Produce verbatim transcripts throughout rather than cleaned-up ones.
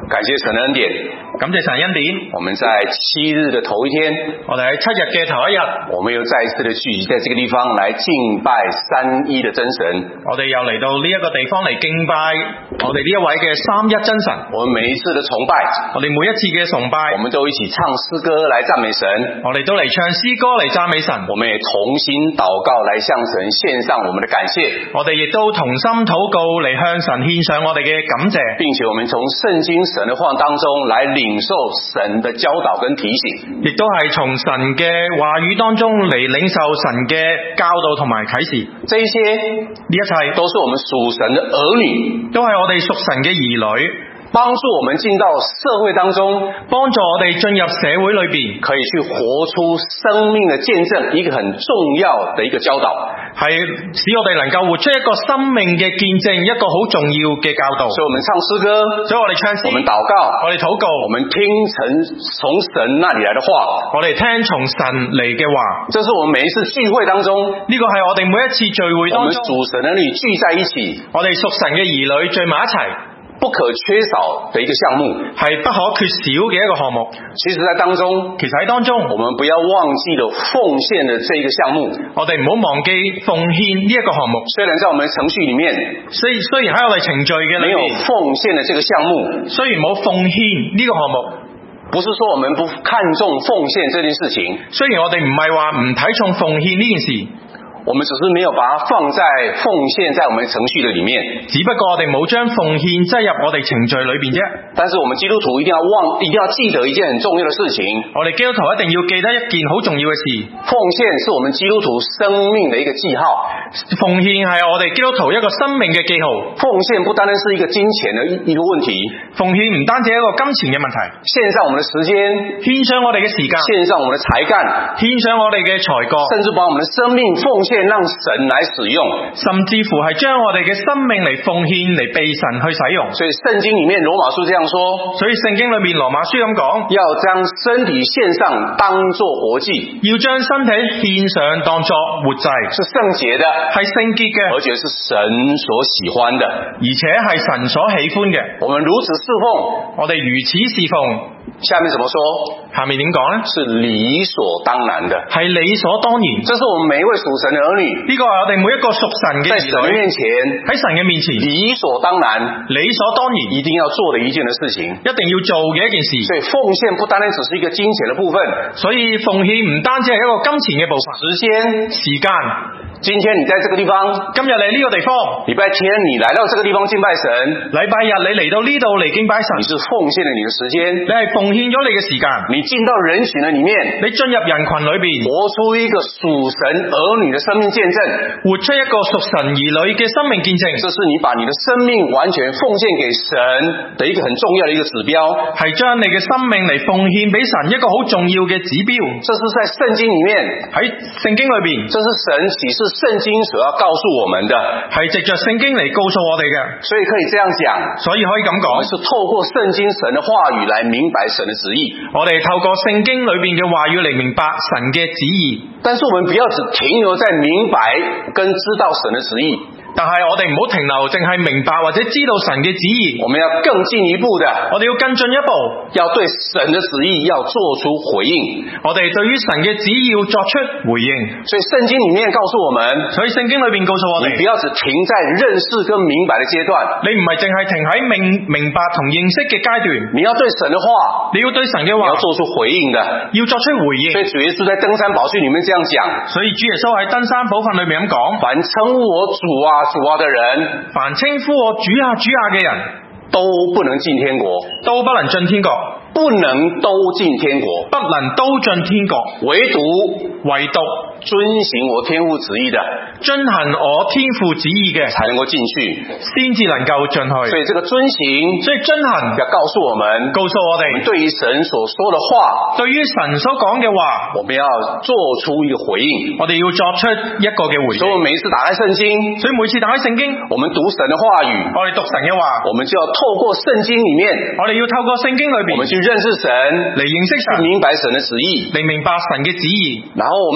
感謝神的恩典， 感謝神恩典。 我們在七日的頭一天， 我哋喺七日嘅頭一日， 我們又再一次的聚集在這個地方來敬拜三一的真神。 我哋又嚟到呢一個地方嚟敬拜我哋呢一位嘅三一真神。 我們每一次的崇拜， 我哋每一次嘅崇拜， 我們都一起唱詩歌來讚美神。 我哋都嚟唱詩歌嚟讚美神。 我們也同心禱告來向神獻上我們的感謝。 我哋亦都同心禱告嚟向神獻上我哋嘅感謝， 並且我們從聖經神的話當中來領受神的教導跟提醒， 亦都係從神嘅話語當中嚟領受神嘅教導同埋啟示。 這一些呢一切都是我們屬神的兒女， 都係我哋屬神嘅兒女， 幫助我們進到社會當中， 幫助我哋進入社會裏邊， 可以去活出生命的見證，一個很重要的一個教導， 係使我哋能夠活出一個生命嘅見證，一個好重要嘅教導。 所以我們唱詩歌， 所以我哋唱詩， 我們禱告， 我哋禱告， 我們聽從從神那裡來的話， 我哋聽從神嚟嘅話。 這是我們每一次聚會當中， 呢個係我哋每一次聚會當中， 我們屬神的兒女聚在一起， 我哋屬神嘅兒女聚埋一齊， 不可缺少的一個項目， 係不可缺少嘅一個項目。 其實在當中， 其實喺當中， 我們不要忘記了奉獻的這一個項目。 我哋唔好忘記奉獻呢一個項目。 雖然在我們的程序裡面， 雖雖然喺我哋程序嘅裏面， 沒有奉獻的這個項目， 雖然冇奉獻呢個項目， 不是說我們不看重奉獻這件事情。 雖然我哋唔係話唔睇重奉獻呢件事。 我們只是沒有把它放在奉獻在我們程序的裡面， 只不過我哋冇將奉獻擠入我哋程序裏邊啫。 但是我們基督徒一定要忘，一定要記得一件很重要的事情。 我哋基督徒一定要記得一件好重要嘅事。 奉獻是我們基督徒生命的一個記號。 奉獻係我哋基督徒一個生命嘅記號。 奉獻不單單是一個金錢的一個問題， 奉獻唔單止係一個金錢嘅問題， 獻上我們的時間， 獻上我哋嘅時間， 獻上我們的才幹， 獻上我哋嘅才幹， 甚至把我們的生命奉獻讓神來使用， 甚至乎係將我哋嘅生命嚟奉獻嚟被神去使用。 所以聖經裡面羅馬書這樣說， 所以聖經裏面羅馬書咁講， 要將身體獻上當作活祭， 要將身體獻上當作活祭， 是聖潔的， 係聖潔嘅， 而且是神所喜歡的， 而且係神所喜歡嘅。 我們如此侍奉， 我哋如此侍奉。 下面怎麼說？ 下面點講呢？ 是理所當然的， 係理所當然。 這是我們每一位屬神的兒女， 呢個係我哋每一個屬神嘅兒女， 在神面前， 喺神嘅面前， 理所當然， 理所當然， 一定要做的一件的事情， 一定要做嘅一件事。 所以奉獻不單單只是一個金錢的部分， 所以奉獻唔單止係一個金錢嘅部分， 時間、 時間。 今天你在這個地方， 今日嚟呢個地方， 禮拜天你來到這個地方敬拜神， 禮拜日你嚟到呢度嚟敬拜神， 你是奉獻了你的時間， 你係奉獻咗你嘅時間， 你進到人群的裡面， 你進入人群裏邊， 活出一個屬神兒女的生命見證， 活出一個屬神兒女嘅生命見證。 這是你把你的生命完全奉獻給神的一個很重要的一個指標， 係將你嘅生命嚟奉獻俾神一個好重要嘅指標。 這是在聖經裡面， 喺聖經裏邊， 這是神啟示聖經所要告訴我們的， 係藉着聖經嚟告訴我哋嘅。 所以可以這樣講， 所以可以咁講， 是透過聖經神的話語來明白神的旨意。 我哋透過聖經裏邊嘅話語嚟明白神嘅旨意。 但是我們不要只停留在明白跟知道神的旨意， 但係我哋唔好停留淨係明白或者知道神嘅旨意， 我們要更進一步的， 我哋要更進一步， 要對神的旨意要做出回應。 我哋對於神嘅旨意要作出回應。 所以聖經裡面告訴我們， 所以聖經裏邊告訴我哋， 你不要只停在認識跟明白的階段， 你唔係淨係停喺明明白同認識嘅階段， 你要對神的話， 你要對神嘅話， 你要做出回應的， 要作出回應。 所以主耶穌在登山寶訓裡面這樣講， 所以主耶穌喺登山寶訓裏面咁講， 凡稱呼我主啊主啊的人， 凡稱呼我主啊主啊嘅人， 都不能進天國， 都不能進天國， 不能都進天國， 不能都進天國， 唯獨唯獨遵行我天父旨意的， 遵行我天父旨意嘅， 才能夠進去， 先至能夠進去。 所以這個遵行， 所以遵行要告訴我們， 告訴我哋， 對於神所說的話， 對於神所講嘅話， 我們要做出一個回應， 我哋要作出一個嘅回應。 所以我們每一次打開聖經， 所以每次打開聖經， 我們讀神的話語， 我哋讀神嘅話， 我們就要透過聖經裡面， 我哋要透過聖經裏邊， 我們去認識神， 嚟認識神， 去明白神的旨意， 嚟明白神嘅旨意。 然後我們在神的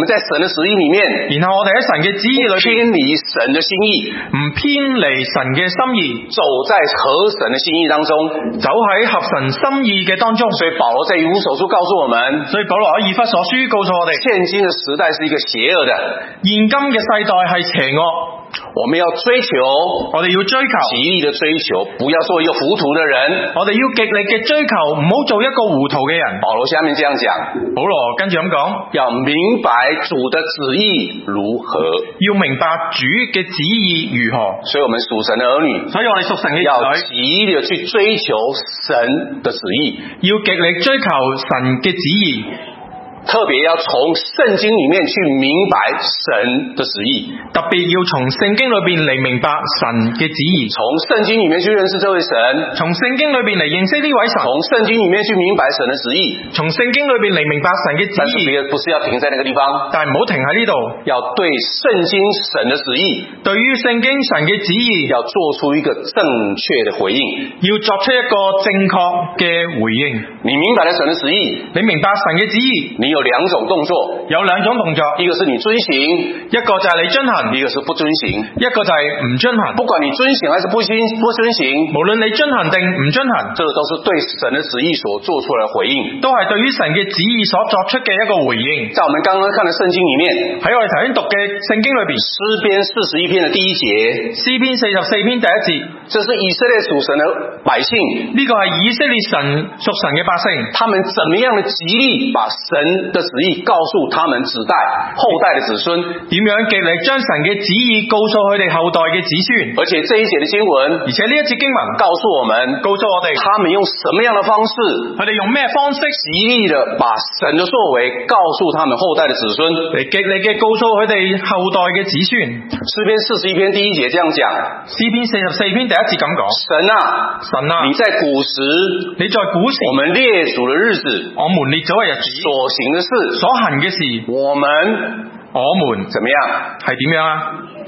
旨意裏面， 然後我哋喺神嘅旨意裏邊偏離神的心意， 唔偏離神嘅心意， 走在合神的心意當中， 走喺合神心意嘅當中。 所以保羅在以弗所書告訴我們， 所以保羅喺以弗所書告訴我哋， 現今的時代是一個邪惡的， 現今嘅世代係邪惡。 我們要追求， 我哋要追求， 極力的追求，不要做一個糊塗的人。 我哋要極力嘅追求，唔好做一個糊塗嘅人。 保羅下面這樣講， 保羅跟住咁講， 要明白主的旨意如何， 要明白主嘅旨意如何。 所以我們屬神的兒女， 所以我哋屬神嘅兒要女， 極力的去追求神的旨意， 要極力追求神嘅旨意。 特別要從聖經裡面去明白神的旨意， 特別要從聖經裏邊嚟明白神嘅旨意， 從聖經裡面去認識這位神， 從聖經裏邊嚟認識呢位神， 從聖經裡面去明白神的旨意， 從聖經裏邊嚟明白神嘅旨但是意。 別不是要停在那個地方， 但係唔好停喺呢度， 要對聖經神的旨意， 對於聖經神嘅旨意， 要做出一個正確的回應， 要作出一個正確嘅回應。 你明白了神的旨意， 你明白神嘅旨意， 你有兩種動作， 有兩種動作， 一個是你遵行， 一個就係你遵行， 一個是不遵行。 一個就係唔遵行。 不管你遵行還是不遵不遵行， 無論你遵行定唔遵行， 這個都是對神的旨意所做出來的回應， 都係對於神嘅旨意所作出嘅一個回應。 在我們剛剛看的聖經裡面， 喺我哋頭先讀嘅聖經裏邊， 詩篇四十一篇的第一節， 詩篇四十四篇第一節， 這是以色列屬神的百姓， 呢個係以色列神屬神嘅百姓， 他們怎麼樣的極力把神的旨意告訴他們子代後代的子孫， 點樣極力將神嘅旨意告訴佢哋後代嘅子孫。 而且這一節的經文， 而且呢一節經文告訴我們， 告訴我哋， 他們用什麼樣的方式， 佢哋用咩方式極力的把神的作為告訴他們後代的子孫， 嚟極力嘅告訴佢哋後代嘅子孫。 詩篇四十一篇第一節這樣講， 詩篇四十四篇第一節咁講， 神啊， 神啊， 你在古時， 你在古時， 我們列祖的日子， 我們列祖嘅日子， 所行的事， 所行嘅事， 我們我們怎麼樣？ 係點樣啊？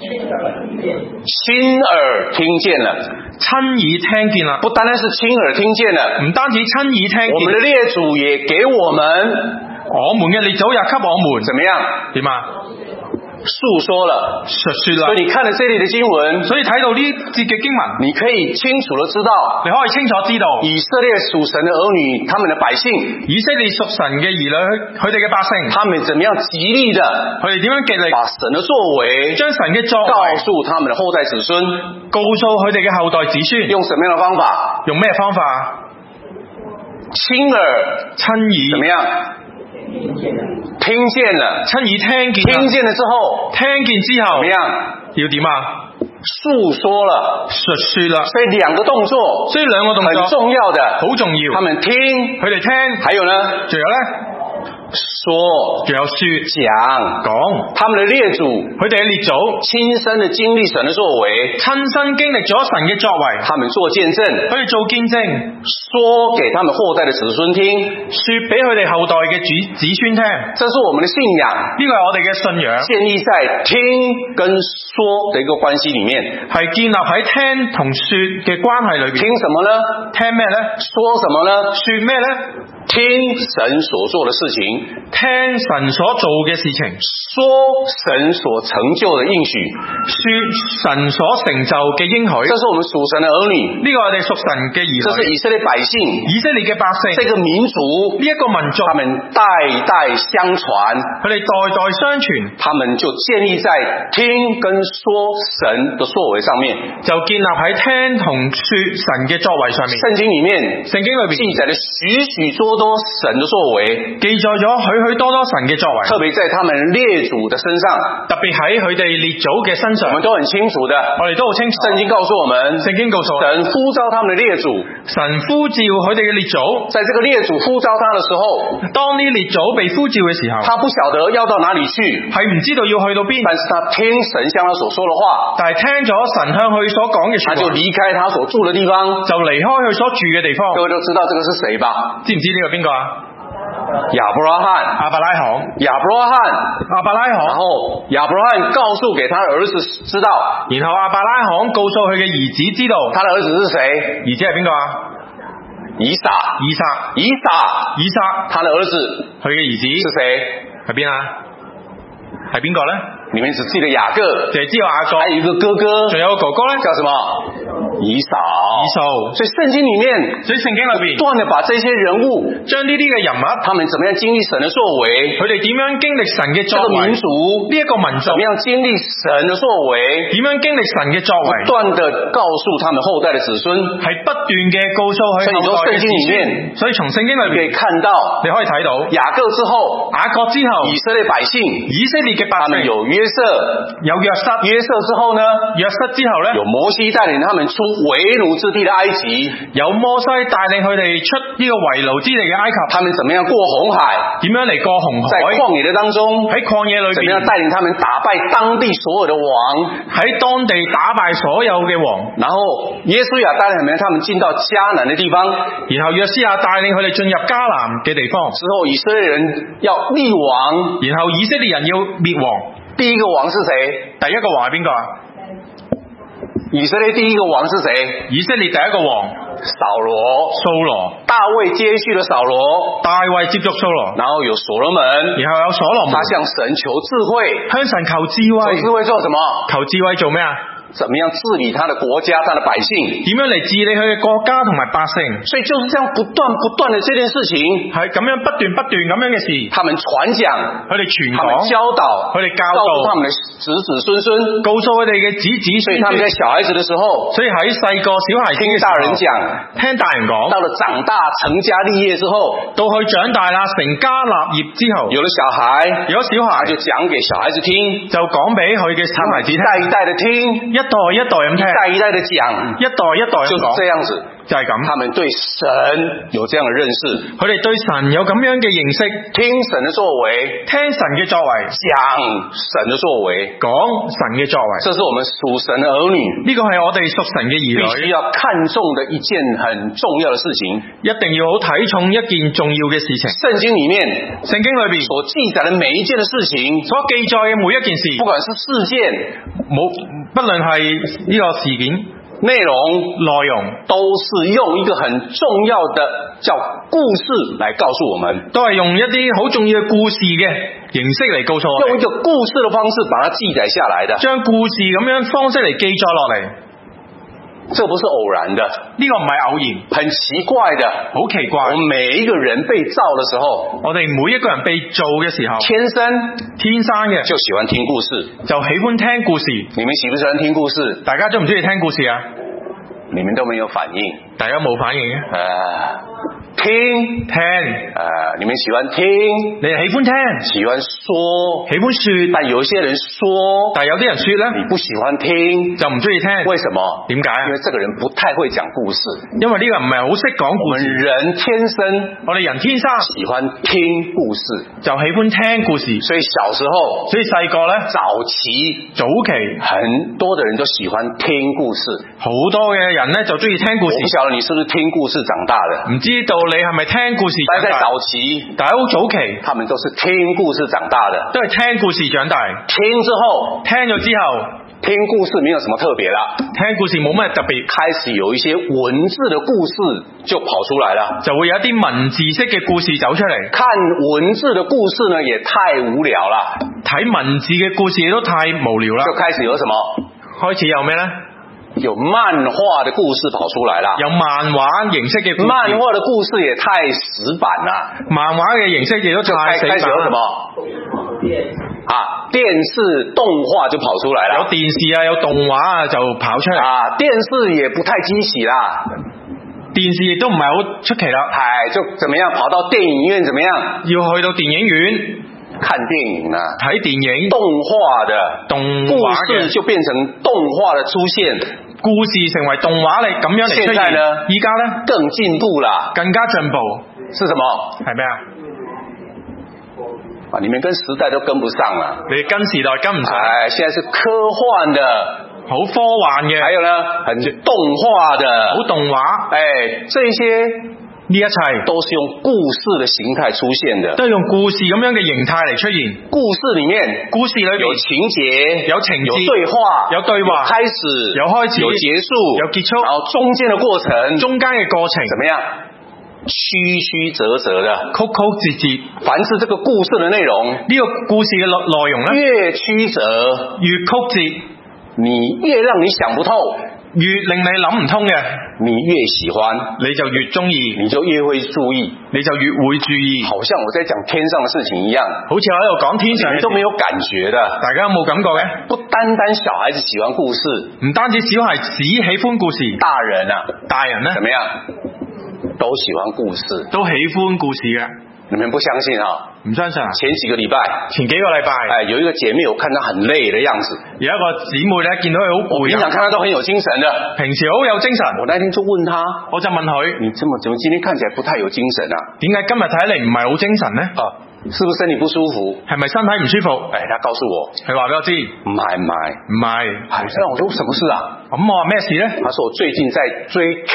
親耳聽見了， 親耳聽見啦， 不單單是親耳聽見了， 唔單止親耳聽見， 我們的列祖也給我們， 我們嘅列祖也給我們， 怎麼樣？ 點啊？ 述說了， 述說啦。 所以你看了這裡的經文， 所以睇到呢節嘅經文， 你可以清楚的知道， 你可以清楚知道以色列屬神的兒女，他們的百姓， 以色列屬神嘅兒女，佢哋嘅百姓， 他們怎麼樣極力的， 佢哋點樣極力把神的作為， 將神嘅作為告訴他們的後代子孫， 告訴佢哋嘅後代子孫， 用什麼樣的方法？ 用咩方法？ 親耳， 親耳， 怎麼樣？聽見了， 親耳聽見， 聽見了之後， 聽見之後， 怎麼樣？ 要點啊？ 述說了， 述說啦。 所以兩個動作， 所以兩個動作很重要的， 好重要。 他們聽， 佢哋聽， 還有呢？ 仲有咧？ 說， 仲有說講， 講， 他們的列祖， 佢哋嘅列祖親身的經歷神的作為， 親身經歷咗神嘅作為， 他們做見證， 佢哋做見證， 說給他們後代的子孫聽， 說俾佢哋後代嘅子子孫聽， 這是我們的信仰， 呢個係我哋嘅信仰， 建立在聽跟說的一個關係裏面， 係建立喺聽同說嘅關係裏邊。 聽什麼呢？ 聽咩呢？ 說什麼呢？ 說咩呢？ 聽神所做的事情， 聽神所做嘅事情， 說神所成就的應許， 說神所成就嘅應許。 這是我們屬神的兒女， 呢個我哋屬神嘅兒女， 這是以色列百姓， 以色列嘅百姓， 這個民族， 呢一個民族， 他們代代相傳， 佢哋代代相傳， 他們就建立在聽跟說神的作為上面， 就建立喺聽同說神嘅作為上面。 聖經裏面， 聖經裏邊記載了許許多多神的作為， 記載咗許許多多神嘅作為， 特別在他們列祖的身上， 特別喺佢哋列祖嘅身上， 我們都很清楚的， 我哋都好清楚。 聖經告訴我們， 聖經告訴我們， 神呼召他們的列祖， 神呼召佢哋嘅列祖， 在這個列祖呼召他的時候， 當呢列祖被呼召嘅時候， 他不曉得要到哪裏去， 係唔知道要去到邊， 但是他聽神向他所說的話， 但係聽咗神向佢所講嘅說話， 他就離開他所住的地方， 就離開佢所住嘅地方。 各位都知道這個是誰吧？ 知唔知呢個邊個啊？ 亞伯拉罕， 亞伯拉罕， 亞伯拉罕， 亞伯拉罕。 然後亞伯拉罕告訴給他的兒子知道， 然後亞伯拉罕告訴佢嘅兒子知道， 他的兒子是誰？ 兒子係邊個啊？ 以撒， 以撒， 以撒， 以撒， 他的兒子， 佢嘅兒子是誰？ 喺邊啊？ 係邊個咧？ 你們只記得雅各， 就係知道雅各， 還有一個哥哥， 仲有個哥哥咧， 叫什麼？以掃。 以掃。 所以聖經裡面， 所以聖經裏邊不斷地把這些人物， 將呢啲嘅人物， 他們怎麼樣經歷神的作為， 佢哋點樣經歷神嘅作為， 這個民族呢一個民族怎麼樣經歷神的作為， 點樣經歷神嘅作為， 不斷地告訴他們後代的子孫， 係不斷嘅告訴佢後代嘅子孫。所以從聖經裏邊可以看到， 你可以睇到雅各之後， 雅各之後， 以色列百姓， 以色列嘅百姓， 他們有約瑟， 有約瑟， 約瑟之後呢， 約瑟之後咧， 有摩西帶領他們出為奴之地的埃及， 有摩西帶領佢哋出呢個為奴之地嘅埃及， 他們怎麼樣過紅海， 點樣嚟過紅海， 在曠野的當中， 喺曠野裏邊， 怎麼樣帶領他們打敗當地所有的王， 喺當地打敗所有嘅王， 然後耶穌也帶領他們進到迦南的地方， 然後約書亞帶領佢哋進入迦南嘅地方， 之後以色列人要立王， 然後以色列人要滅王， 第一個王是誰？ 第一個王係邊個啊？ 以色列第一個王是誰？ 以色列第一個王掃羅， 掃羅， 大衛接續了掃羅， 大衛接續掃羅， 然後有所羅門， 然後有所羅門， 他向神求智慧， 向神求智慧， 求智慧做什麼？ 求智慧做咩啊？ 怎麼樣治理他的國家，他的百姓？ 點樣嚟治理佢嘅國家同埋百姓？ 所以就是這樣不斷不斷的這件事情， 係咁樣不斷不斷咁樣嘅事。他們傳講，佢哋傳講， 他們教導， 佢哋教導， 告訴他們的子子孫孫， 告訴佢哋嘅子子孫孫。 所以他們在小孩子的時候， 所以喺細個小孩子聽大人講， 聽大人講。 到了長大成家立業之後， 到佢長大啦，成家立業之後， 有了小孩， 有咗小孩就講給小孩子聽， 就講俾佢嘅小孩子聽， 一代一代的聽， 一代一代咁聽， 一代一代的講， 一代一代咁講， 就是這樣子， 就係咁。 他們對神有這樣的認識， 佢哋對神有咁樣嘅認識， 聽神的作為， 聽神嘅作為， 講神的作為， 講神嘅作為。 這是我們屬神的兒女， 呢個係我哋屬神嘅兒女， 必須要看重的一件很重要的事情， 一定要好睇重一件重要嘅事情。 聖經裡面， 聖經裏邊所記載的每一件的事情， 所記載嘅每一件事， 不管是事件， 冇不論係呢個事件內容內容， 都是用一個很重要的叫故事來告訴我們， 都係用一啲好重要嘅故事嘅形式嚟告訴我們， 用一個故事的方式把它記載下來的， 將故事咁樣方式嚟記載落嚟。 這不是偶然的， 呢個唔係偶然， 很奇怪的， 好奇怪。 我們每一個人被造的時候， 我哋每一個人被造嘅時候， 天生天生嘅就喜歡聽故事， 就喜歡聽故事。 你們喜不喜歡聽故事？ 大家中唔中意聽故事啊？ 你們都沒有反應， 大家冇反應嘅。 呃，聽聽， 呃，你們喜歡聽， 你喜歡聽， 喜歡說， 喜歡說， 但有一些人說， 但有啲人說咧， 你不喜歡聽， 就唔中意聽。 為什麼？ 點解？ 因為這個人不太會講故事， 因為呢個人唔係好識講故事。 我們人天生， 我哋人天生喜歡聽故事， 就喜歡聽故事。 所以小時候， 所以細個咧， 早期， 早期， 很多的人都喜歡聽故事， 好多嘅人咧就中意聽故事。 我不曉得你是不是聽故事長大的， 唔知道你係咪聽故事長大？ 但在早期， 但係好早期， 他們都是聽故事長大的， 都係聽故事長大。 聽之後， 聽咗之後， 聽故事沒有什麼特別啦， 聽故事冇乜特別， 開始有一些文字的故事就跑出來了， 就會有一啲文字式嘅故事走出嚟。 看文字的故事呢，也太無聊啦， 睇文字嘅故事亦都太無聊啦。 就開始有什麼？ 開始有咩呢？ 有漫畫的故事跑出來啦， 有漫畫形式嘅故事。 漫畫的故事也太死板啦， 漫畫嘅形式亦都太死板啦。 開始有什麼？啊，電視動畫就跑出來了， 有電視啊，有動畫啊，就跑出嚟。 啊，電視也不太驚喜啦， 電視亦都唔係好出奇啦。 係就怎麼樣跑到電影院怎麼樣？ 要去到電影院看電影啊， 睇電影， 動畫的動故畫嘅事就變成動畫的出現， 故事成為動畫嚟咁樣嚟出現。 現在呢， 依家呢更進步啦， 更加進步。 是什麼？ 係咩啊？ 啊，你們跟時代都跟不上啦， 你跟時代跟唔上。 哎，現在是科幻的， 好科幻嘅， 還有呢，很動畫的， 好動畫。 哎，這些呢一切都是用故事的形態出現的， 都係用故事咁樣嘅形態嚟出現。 故事裡面， 故事裏面有情節， 有情節， 有對話， 有對話， 有開始， 有開始， 有結束， 有結束， 然後中間的過程， 中間嘅過程怎麼樣？ 曲曲折折的， 曲曲折折。 凡是這個故事的內容， 呢個故事嘅內內容咧， 越曲折， 越曲折， 你越讓你想不透， 越令你諗唔通嘅， 你越喜歡， 你就越中意， 你就越會注意， 你就越會注意。 好像我在講天上的事情一樣， 好似我喺度講天上嘅事， 你都沒有感覺的。 大家有冇感覺嘅？ 不單單小孩子喜歡故事， 唔單止小孩子喜歡故事， 大人啊， 大人咧怎麼樣？都喜歡故事， 都喜歡故事嘅。 你們不相信啊？ 唔相信啊？ 前幾個禮拜， 前幾個禮拜， 哎，有一個姐妹我看她很累的樣子， 有一個姊妹咧見到佢好攰， 平常看她都很有精神的， 平時好有精神。 我那天就問她， 我就問佢： 你這麼怎麼今天看起來不太有精神啊？ 點解今日睇嚟唔係好精神呢？ 啊，是不是身體不舒服？ 係咪身體唔舒服？ 哎，她告訴我， 佢話俾我知， 唔係唔係唔係。 哎，那我說什麼事啊？ 咁我話咩事呢？ 她說我最近在追劇，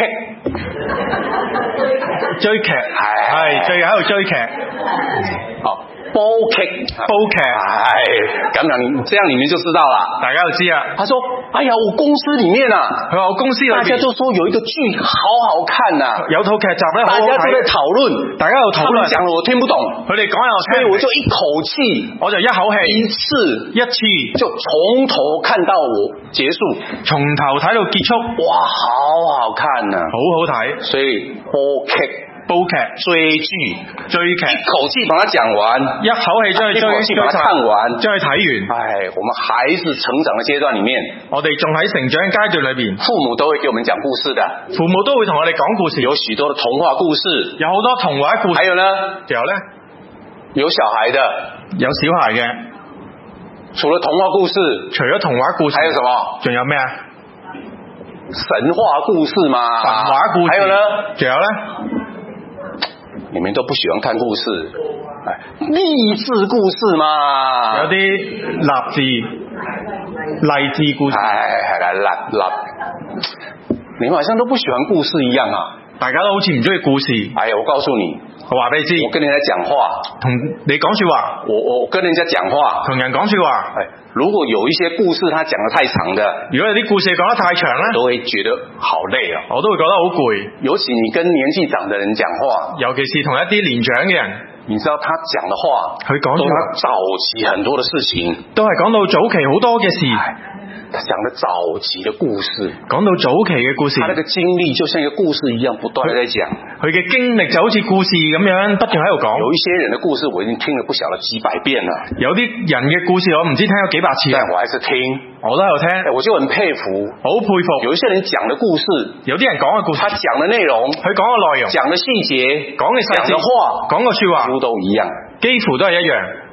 追劇，係係最近喺度追劇。 好。煲劇， 煲劇， 哎，咁樣你這樣你們就知道了， 大家就知啊。 他說：哎呀，我公司裡面啊， 佢話我公司裏面大家都說有一個劇好好看啊， 有套劇集咧好好睇， 大家都在討論， 大家有討論， 講了我聽不懂， 佢哋講又我聽， 所以我就一口氣， 我就一口氣一次一次就從頭看到我結束， 從頭睇到結束， 哇，好好看啊， 好好睇， 所以煲劇。 煲劇、 追劇、 追劇， 一口氣把它講完， 一口氣將佢追， 一口氣把它看完， 將佢睇完。 哎，我們孩子成長的階段裡面， 我哋仲喺成長階段裏邊， 父母都會給我們講故事的， 父母都會同我哋講故事， 有許多的童話故事， 有好多童話故事。 還有呢， 仲有呢， 有小孩的， 有小孩嘅。 除了童話故事， 除咗童話故事， 還有什麼？ 仲有咩啊？ 神話故事嘛， 神話故事。 還有呢？ 仲有呢？ 你們都不喜歡看故事，勵志故事嘛， 有啲勵志勵志故事， 哎，來來來，你們好像都不喜歡故事一樣啊， 大家都好似唔中意故事。哎呀，我告訴你， 我話俾你知， 我跟人家講話， 同你講說話， 我我跟人家講話， 同人講說話， 哎，如果有一些故事他講得太長的， 如果有啲故事講得太長咧， 都會覺得好累啊， 我都會覺得好攰。 尤其你跟年紀長的人講話， 尤其是同一啲年長嘅人， 你知道他講的話， 佢講咗早期很多的事情， 都係講到早期好多嘅事。 他講的早期的故事， 講到早期嘅故事， 他那個經歷就像一個故事一樣，不斷在講。 佢嘅經歷就好似故事咁樣，不斷喺度講。 有一些人的故事我已經聽了不曉得幾百遍了， 有啲人嘅故事我唔知聽咗幾百次， 但我還是聽， 我都喺度聽， 我就很佩服， 好佩服。 有一些人講的故事， 有啲人講嘅故事， 他講的內容， 佢講嘅內容， 講的細節， 講嘅細節， 講的話， 講嘅說話， 幾乎都一樣， 幾乎都係一樣。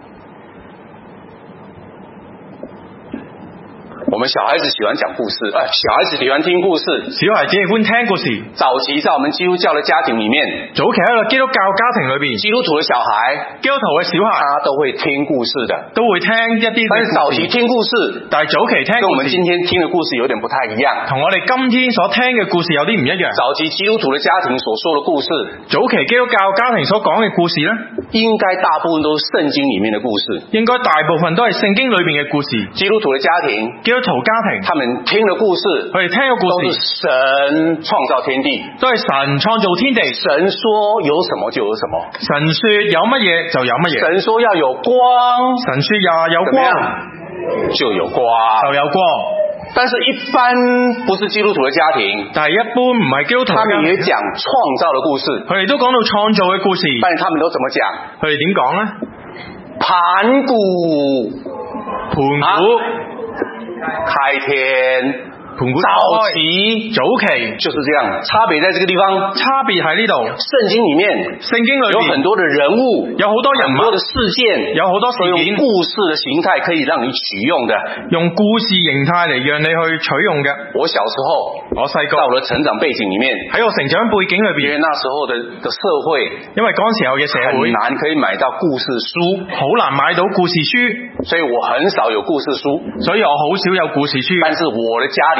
我們小孩子喜歡講故事，呃，小孩子喜歡聽故事， 小孩子喜歡聽故事。 早期在我們基督教的家庭裡面， 早期喺個基督教家庭裏邊， 基督徒的小孩， 基督徒嘅小孩， 他都會聽故事的， 都會聽一啲。 但是早期聽故事， 但係早期聽故事， 跟我們今天聽的故事有點不太一樣， 同我哋今天所聽嘅故事有啲唔一樣。 早期基督徒的家庭所說的故事， 早期基督教家庭所講嘅故事呢， 應該大部分都是聖經裡面的故事， 應該大部分都係聖經裏邊嘅故事。 基督徒的家庭， 基督徒家庭， 他們聽的故事， 佢哋聽嘅故事都是神創造天地， 都係神創造天地。 神說有什麼就有什麼， 神說有乜嘢就有乜嘢。 神說要有光， 神說呀有光就有光， 就有光。 但是一般不是基督徒的家庭， 但係一般唔係基督徒， 他們也講創造的故事， 佢哋都講到創造嘅故事， 但是他們都怎麼講？ 佢哋點講呢？ 盤古， 盤古。啊開天， 盤古早期， 早期就是這樣，差別在這個地方， 差別喺呢度。 聖經裡面， 聖經裏面有很多的人物， 有好多人物， 很多的事件， 有好多事件， 用故事的形態可以讓你取用的， 用故事形態嚟讓你去取用嘅。 我小時候， 我細個， 在我的成長背景裡面，喺我成長背景裏邊， 因為那時候的的社會， 因為嗰時候嘅社會很難可以買到故事書， 好難買到故事書， 所以我很少有故事書， 所以我好少有故事書。 但是我的家裡面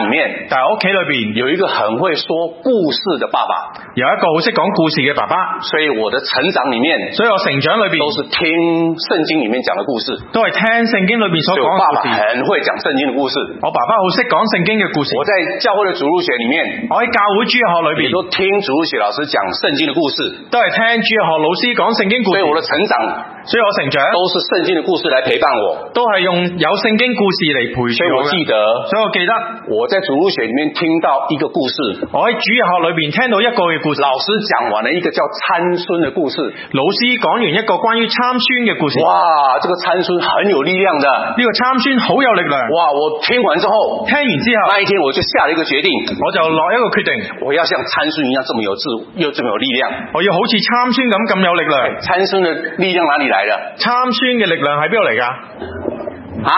面， 但係屋企裏邊有一個很會說故事的爸爸， 有一個好識講故事嘅爸爸， 所以我的成長裡面， 所以我成長裏邊都是聽聖經裡面講的故事， 都係聽聖經裏邊所所以我爸爸講嘅故事。 很會講聖經的故事。 我爸爸好識講聖經嘅故事。 我在教會的主日學裡面， 我喺教會主日學裏邊也都聽主日學老師講聖經的故事， 都係聽主日學老師講聖經故事。 所以我的成長， 所以我成長都是聖經的故事來陪伴我， 都係用有聖經故事嚟陪住所以我我嘅。 記得， 所以我記得我在主日學裡面聽到一個故事， 我喺主日學裏邊聽到一個嘅故事。 老師講完了一個叫參孫的故事， 老師講完一個關於參孫嘅故事。 哇，這個參孫很有力量的， 呢個參孫好有力量。 哇，我聽完之後， 聽完之後， 那一天我就下了一個決定， 我就落一個決定， 我要像參孫一樣這麼有智，又這麼有力量。 我要好似參孫咁咁有力量。 參孫的力量哪裡來的？ 參孫嘅力量喺邊度嚟㗎？ 啊？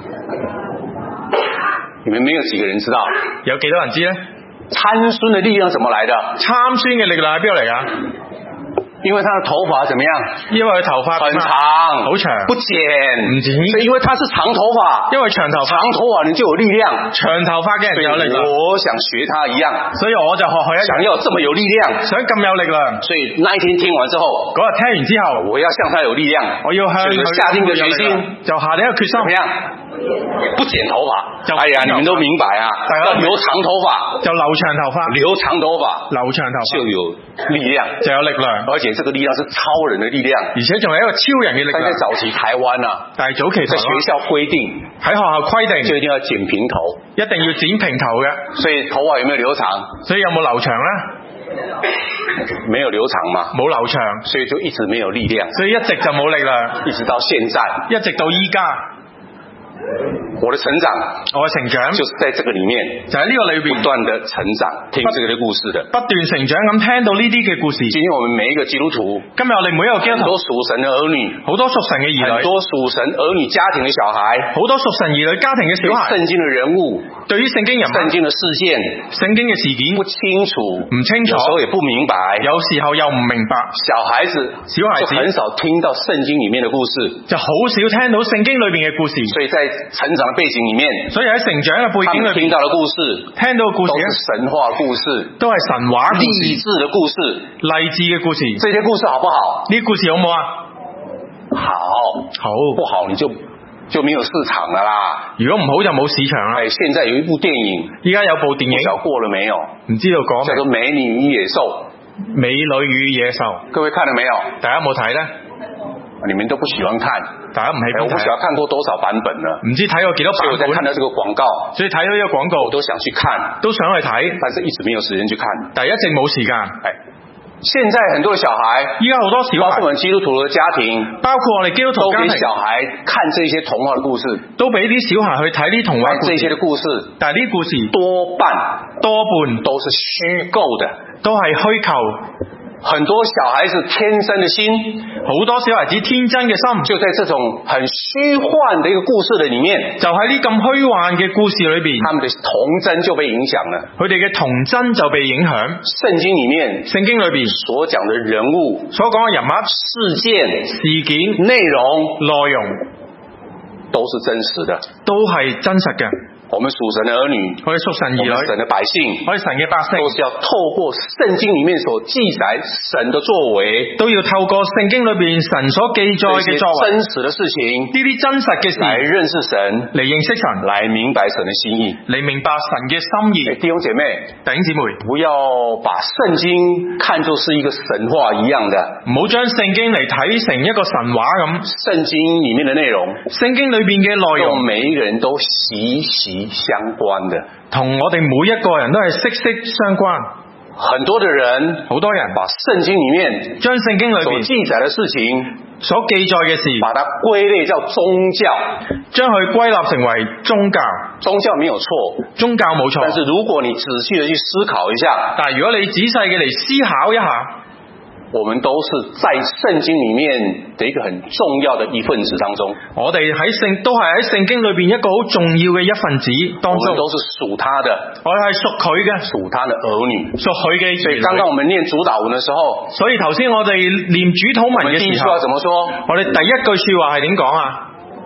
你們沒有幾個人知道？ 有幾多人知呢？ 參孫的力量怎麼來的？ 參孫嘅力量喺邊度嚟㗎？ 因為他的頭髮怎麼樣？ 因為佢頭髮很長， 好長， 不剪， 唔剪。 所以因為他是長頭髮， 因為長頭髮， 長頭髮你就有力量， 長頭髮嘅人有力量。 我想學他一樣， 所以我就學佢一樣， 想要這麼有力量， 想咁有力量。 所以那一天聽完之後， 嗰日聽完之後， 我要向他有力量， 我要向佢下定個決心， 就下定一個決心， 怎麼樣？不剪頭髮。哎呀，你們都明白啊，要留長頭髮， 就留長頭髮， 留長頭髮， 留長頭髮就有力量， 就有力量， 而且這個力量是超人的力量， 而且仲係一個超人嘅力量。 但在早期台灣啊， 但係早期在學校規定， 喺學校規定就一定要剪平頭， 一定要剪平頭嘅。 所以頭髮有沒有留長？ 所以有冇留長呢？ 沒有留長嘛， 冇留長， 所以就一直沒有力量， 所以一直就冇力量， 一直到現在， 一直到依家。 我的成長， 我嘅成長就是在這個裡面， 就喺呢個裏邊不斷的成長，聽這個的故事的， 不斷成長咁聽到呢啲嘅故事。 今天我們每一個基督徒， 今日我哋每一個基督徒， 很多屬神的兒女， 好多屬神嘅兒女， 很多屬神兒女家庭的小孩， 好多屬神兒女家庭嘅小孩， 聖經的人物， 對於聖經人物、 聖經的事件、 聖經嘅事件不清楚， 唔清楚， 有時候也不明白， 有時候又唔明白。 小孩子， 小孩子就很少聽到聖經裡面的故事， 就好少聽到聖經裏邊嘅故事。 所以在成長的背景裡面， 所以喺成長嘅背景裏邊聽到的故事， 聽到嘅故事都是神話故事， 都係神話故事、 勵志的故事、 勵志嘅故事。 這些故事好不好？ 呢啲故事好冇啊？ 好， 好， 不好你就就沒有市場了啦。 如果唔好就冇市場啦。 哎，現在有一部電影， 依家有部電影， 不曉得過了沒有？ 唔知道講叫做《美女與野獸》。 美女與野獸， 各位看了沒有？ 大家有冇睇呢？ 你們都不喜歡看， 大家唔喜歡睇。 我不曉得看過多少版本了， 唔知睇過幾多版本。 所以我在看到這個廣告， 所以睇到呢個廣告， 我都想去看， 都想去睇， 但是一直沒有時間去看， 但一直冇時間。 哎，現在很多小孩， 依家好多小孩， 包括我們基督徒的家庭， 包括我哋基督徒家庭， 都給小孩看這些童話的故事， 都俾啲小孩去睇啲童話故事， 這些的故事， 但係啲故事多半多半都是虛構的， 都係虛構。 很多小孩子天真的心， 好多小孩子天真嘅心， 就在這種很虛幻的一個故事的裡面， 就喺呢咁虛幻嘅故事裏邊， 他們的童真就被影響了， 佢哋嘅童真就被影響。 聖經裡面， 聖經裏邊所講的人物、 所講嘅人物、 事件、 事件、 內容、 內容， 都是真實的， 都係真實嘅。 我們屬神的兒女， 我哋屬神兒女， 神的百姓， 我哋神嘅百姓， 都是要透過聖經裡面所記載神的作為， 都要透過聖經裏邊神所記載嘅作為， 真實的事情， 呢啲真實嘅事， 來認識神， 嚟認識神， 來明白神的心意， 嚟明白神嘅心意。 弟兄姐妹， 弟兄姊妹， 不要把聖經看作是一個神話一樣的， 唔好將聖經嚟睇成一個神話咁。 聖經裡面的內容， 聖經裏邊嘅內容， 同每一個人都息息相關的， 同我哋每一個人都係息息相關。 很多的人， 好多人把聖經裡面將聖經裏邊所記載的事情， 所記載嘅事， 把它歸類叫宗教， 將佢歸納成為宗教。 宗教沒有錯， 宗教冇錯。 但是如果你仔細的去思考一下， 但係如果你仔細嘅嚟思考一下， 我們都是在聖經裡面的一個很重要的一份子當中。 我哋喺聖都係喺聖經裏邊一個好重要嘅一份子當中。 我們都是屬他的， 我哋係屬佢嘅， 屬他的兒女， 屬佢嘅。 所以剛剛我們念主禱文的時候， 所以頭先我哋念主禱文嘅時候， 我們第一句話怎麼說？ 我哋第一句說話係點講啊？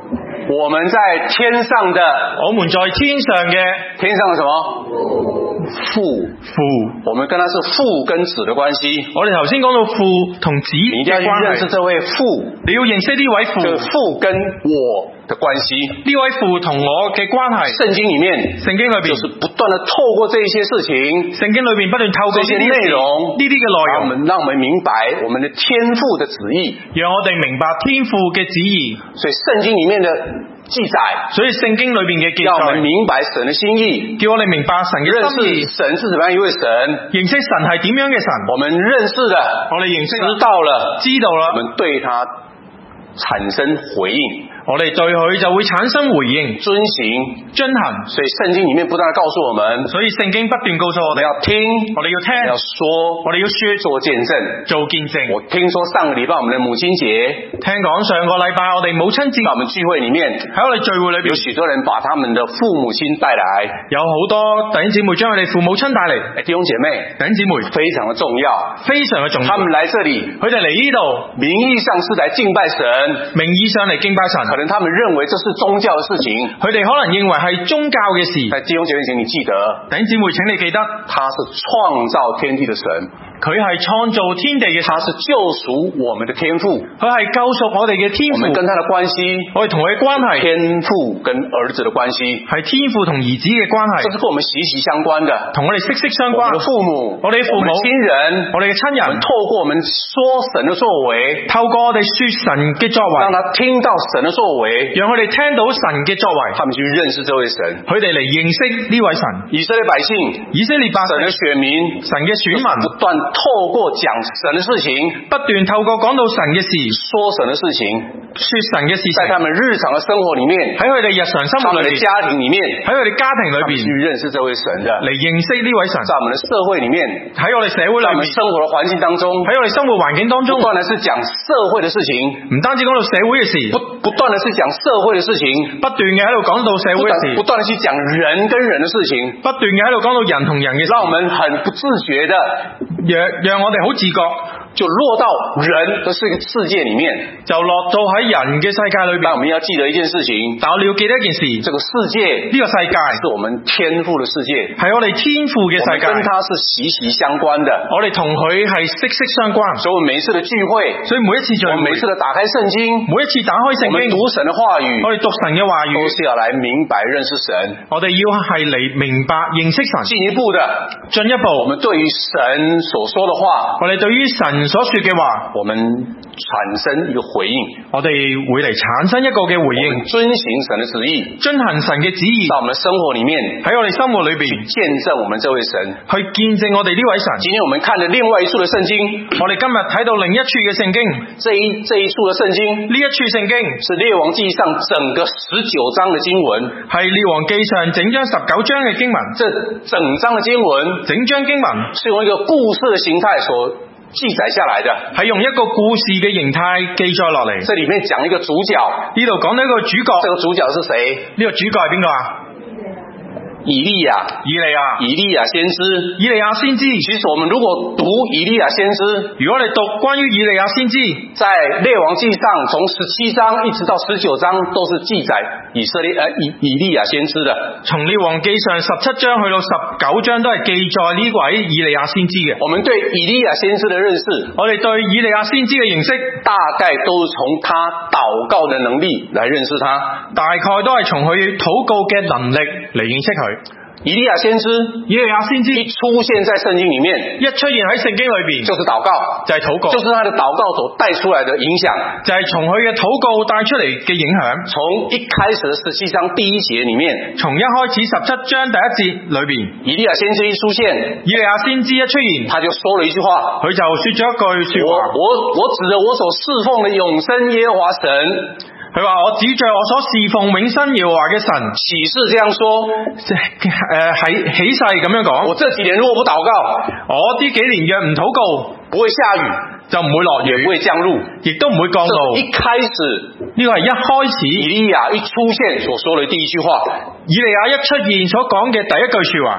我們在天上的， 我們在天上嘅天上的什麼？父父， 我們跟他是父跟子的關係。 我哋頭先講到父同子你一定要去認識這位父， 你要認識呢位父， 這個父跟我的關係， 呢位父同我嘅關係。 聖經裡面， 聖經裏邊就是不斷的透過這些事情， 聖經裏邊不斷透過這些內容， 呢啲嘅內容， 讓我們讓我們明白我們的天父的旨意， 讓我哋明白天父嘅旨意。 所以聖經裡面的記載， 所以聖經裏邊嘅記載， 讓我們明白神的心意， 叫我哋明白神嘅心意， 認識神是怎麼樣一位神， 認識神係點樣嘅神。 我們認識的， 我哋認識知道了， 知道啦， 我們對他產生回應。 我哋對佢就會產生回應， 遵行遵行。 所以聖經裡面不斷地告訴我們， 所以聖經不斷告訴我哋要聽， 我哋要聽， 要說， 我哋要說， 做見證， 做見證。 我聽說上個禮拜我們的母親節， 聽講上個禮拜我哋母親節， 在我們聚會裡面， 喺我哋聚會裏邊， 有許多人把他們的父母親帶來， 有好多弟兄姊妹將佢哋父母親帶嚟。 弟兄姐妹， 弟兄姊妹非常的重要， 非常嘅重要。 他們來這裡， 佢哋嚟呢度， 名義上是來敬拜神， 名義上嚟敬拜神， 可能他們認為這是宗教的事情， 佢哋可能認為係宗教嘅事。 但弟兄姐妹，請你記得， 弟兄姊妹，請你記得， 他是創造天地的神， 佢係創造天地嘅神， 他是救贖我們的天父， 佢係救贖我哋嘅天父。 我們跟他的關係， 我哋同佢嘅關係， 天父跟兒子的關係， 係天父同兒子嘅關係， 這是跟我們息息相關的， 同我哋息息相關。 我們的父母， 我哋嘅父母， 親人， 我哋嘅親人， 透過我們說神的作為， 透過我哋說神嘅作為， 讓他聽到神的作為， 讓佢哋聽到神嘅作為， 他們去認識這位神， 佢哋嚟認識呢位神。 以色列百姓， 以色列百姓， 神的選民， 神嘅選民， 不斷透過講神的事情， 不斷透過講到神嘅事， 說神的事情， 說神嘅事情， 在他們日常的生活裡面， 喺佢哋日常生活裏邊， 他們的家庭裡面， 喺佢哋家庭裏邊去認識這位神的， 嚟認識呢位神。 在我們的社會裡面， 喺我哋社會裏面， 在我們生活的環境當中， 喺我哋生活環境當中， 不斷的是講社會的事情， 唔單止講到社會嘅事， 不不斷的是講社會的事情， 不斷嘅喺度講到社會嘅事， 不斷的去講人跟人的事情， 不斷嘅喺度講到人同人嘅事， 讓我們很不自覺的， 讓讓我哋好自覺， 就落到人的這個世界裡面， 就落到喺人嘅世界裏邊。 但我們要記得一件事情， 但我哋要記得一件事， 這個世界， 呢個世界是我們天父的世界， 係我哋天父嘅世界， 我們跟他是息息相關的， 我哋同佢係息息相關。 所以我們每一次的聚會， 所以每一次聚會， 我們每次的打開聖經， 每一次打開聖經， 我們讀神的話語， 我哋讀神嘅話語， 都是要來明白認識神。 我哋要係嚟明白認識神。 進一步的， 進一步， 我們對於神所說的話， 我哋對於神所說嘅話， 我們產生一個回應， 我哋會嚟產生一個嘅回應， 遵行神的旨意， 遵行神嘅旨意， 在我們的生活裡面， 喺我哋生活裏邊見證我們這位神， 去見證我哋呢位神。 今天我們看的另外一處的聖經， 我哋今日睇到另一處嘅聖經， 這一這一處的聖經， 呢一處聖經是列王記上整個十九章的經文， 係列王記上整章十九章嘅經文。 這整章的經文， 整章經文是用一個故事的形態所記載下來的， 係用一個故事嘅形態記載落嚟。 這裡面講一個主角， 呢度講到一個主角， 這個主角是誰？ 呢個主角係邊個啊？ 以利亞， 以利亞， 以利亞先知， 以利亞先知。 其實我們如果讀以利亞先知， 如果你讀關於以利亞先知， 在列王記上從十七章一直到十九章都是記載以色列呃以以利亞先知的。 從列王記上十七章去到十九章都係記載呢位以利亞先知嘅。 我們對以利亞先知的認識， 我哋對以利亞先知嘅認識， 大概都是從他禱告的能力來認識他， 大概都係從佢禱告嘅能力嚟認識佢。 以利亞先知， 以利亞先知一出現在聖經裡面， 一出現喺聖經裏邊， 就是禱告， 就係禱告， 就是他的禱告所帶出來的影響， 就係從佢嘅禱告帶出嚟嘅影響。 從一開始的十七章第一節裡面， 從一開始十七章第一節裏邊， 以利亞先知一出現， 以利亞先知一出現， 他就說了一句話， 佢就說咗一句說話， 我我我指着我所侍奉的永生耶和華神。 佢話我指着我所侍奉永生耶和華嘅神， 起誓這樣說， 誒喺起誓咁樣講。 我這幾年如果不禱告， 我呢幾年若唔禱告， 不會下雨， 就唔會落雨， 也不會降露， 亦都唔會降露。 一開始呢個係一開始以利亞一出現所說的第一句話， 以利亞一出現所講嘅第一句說話。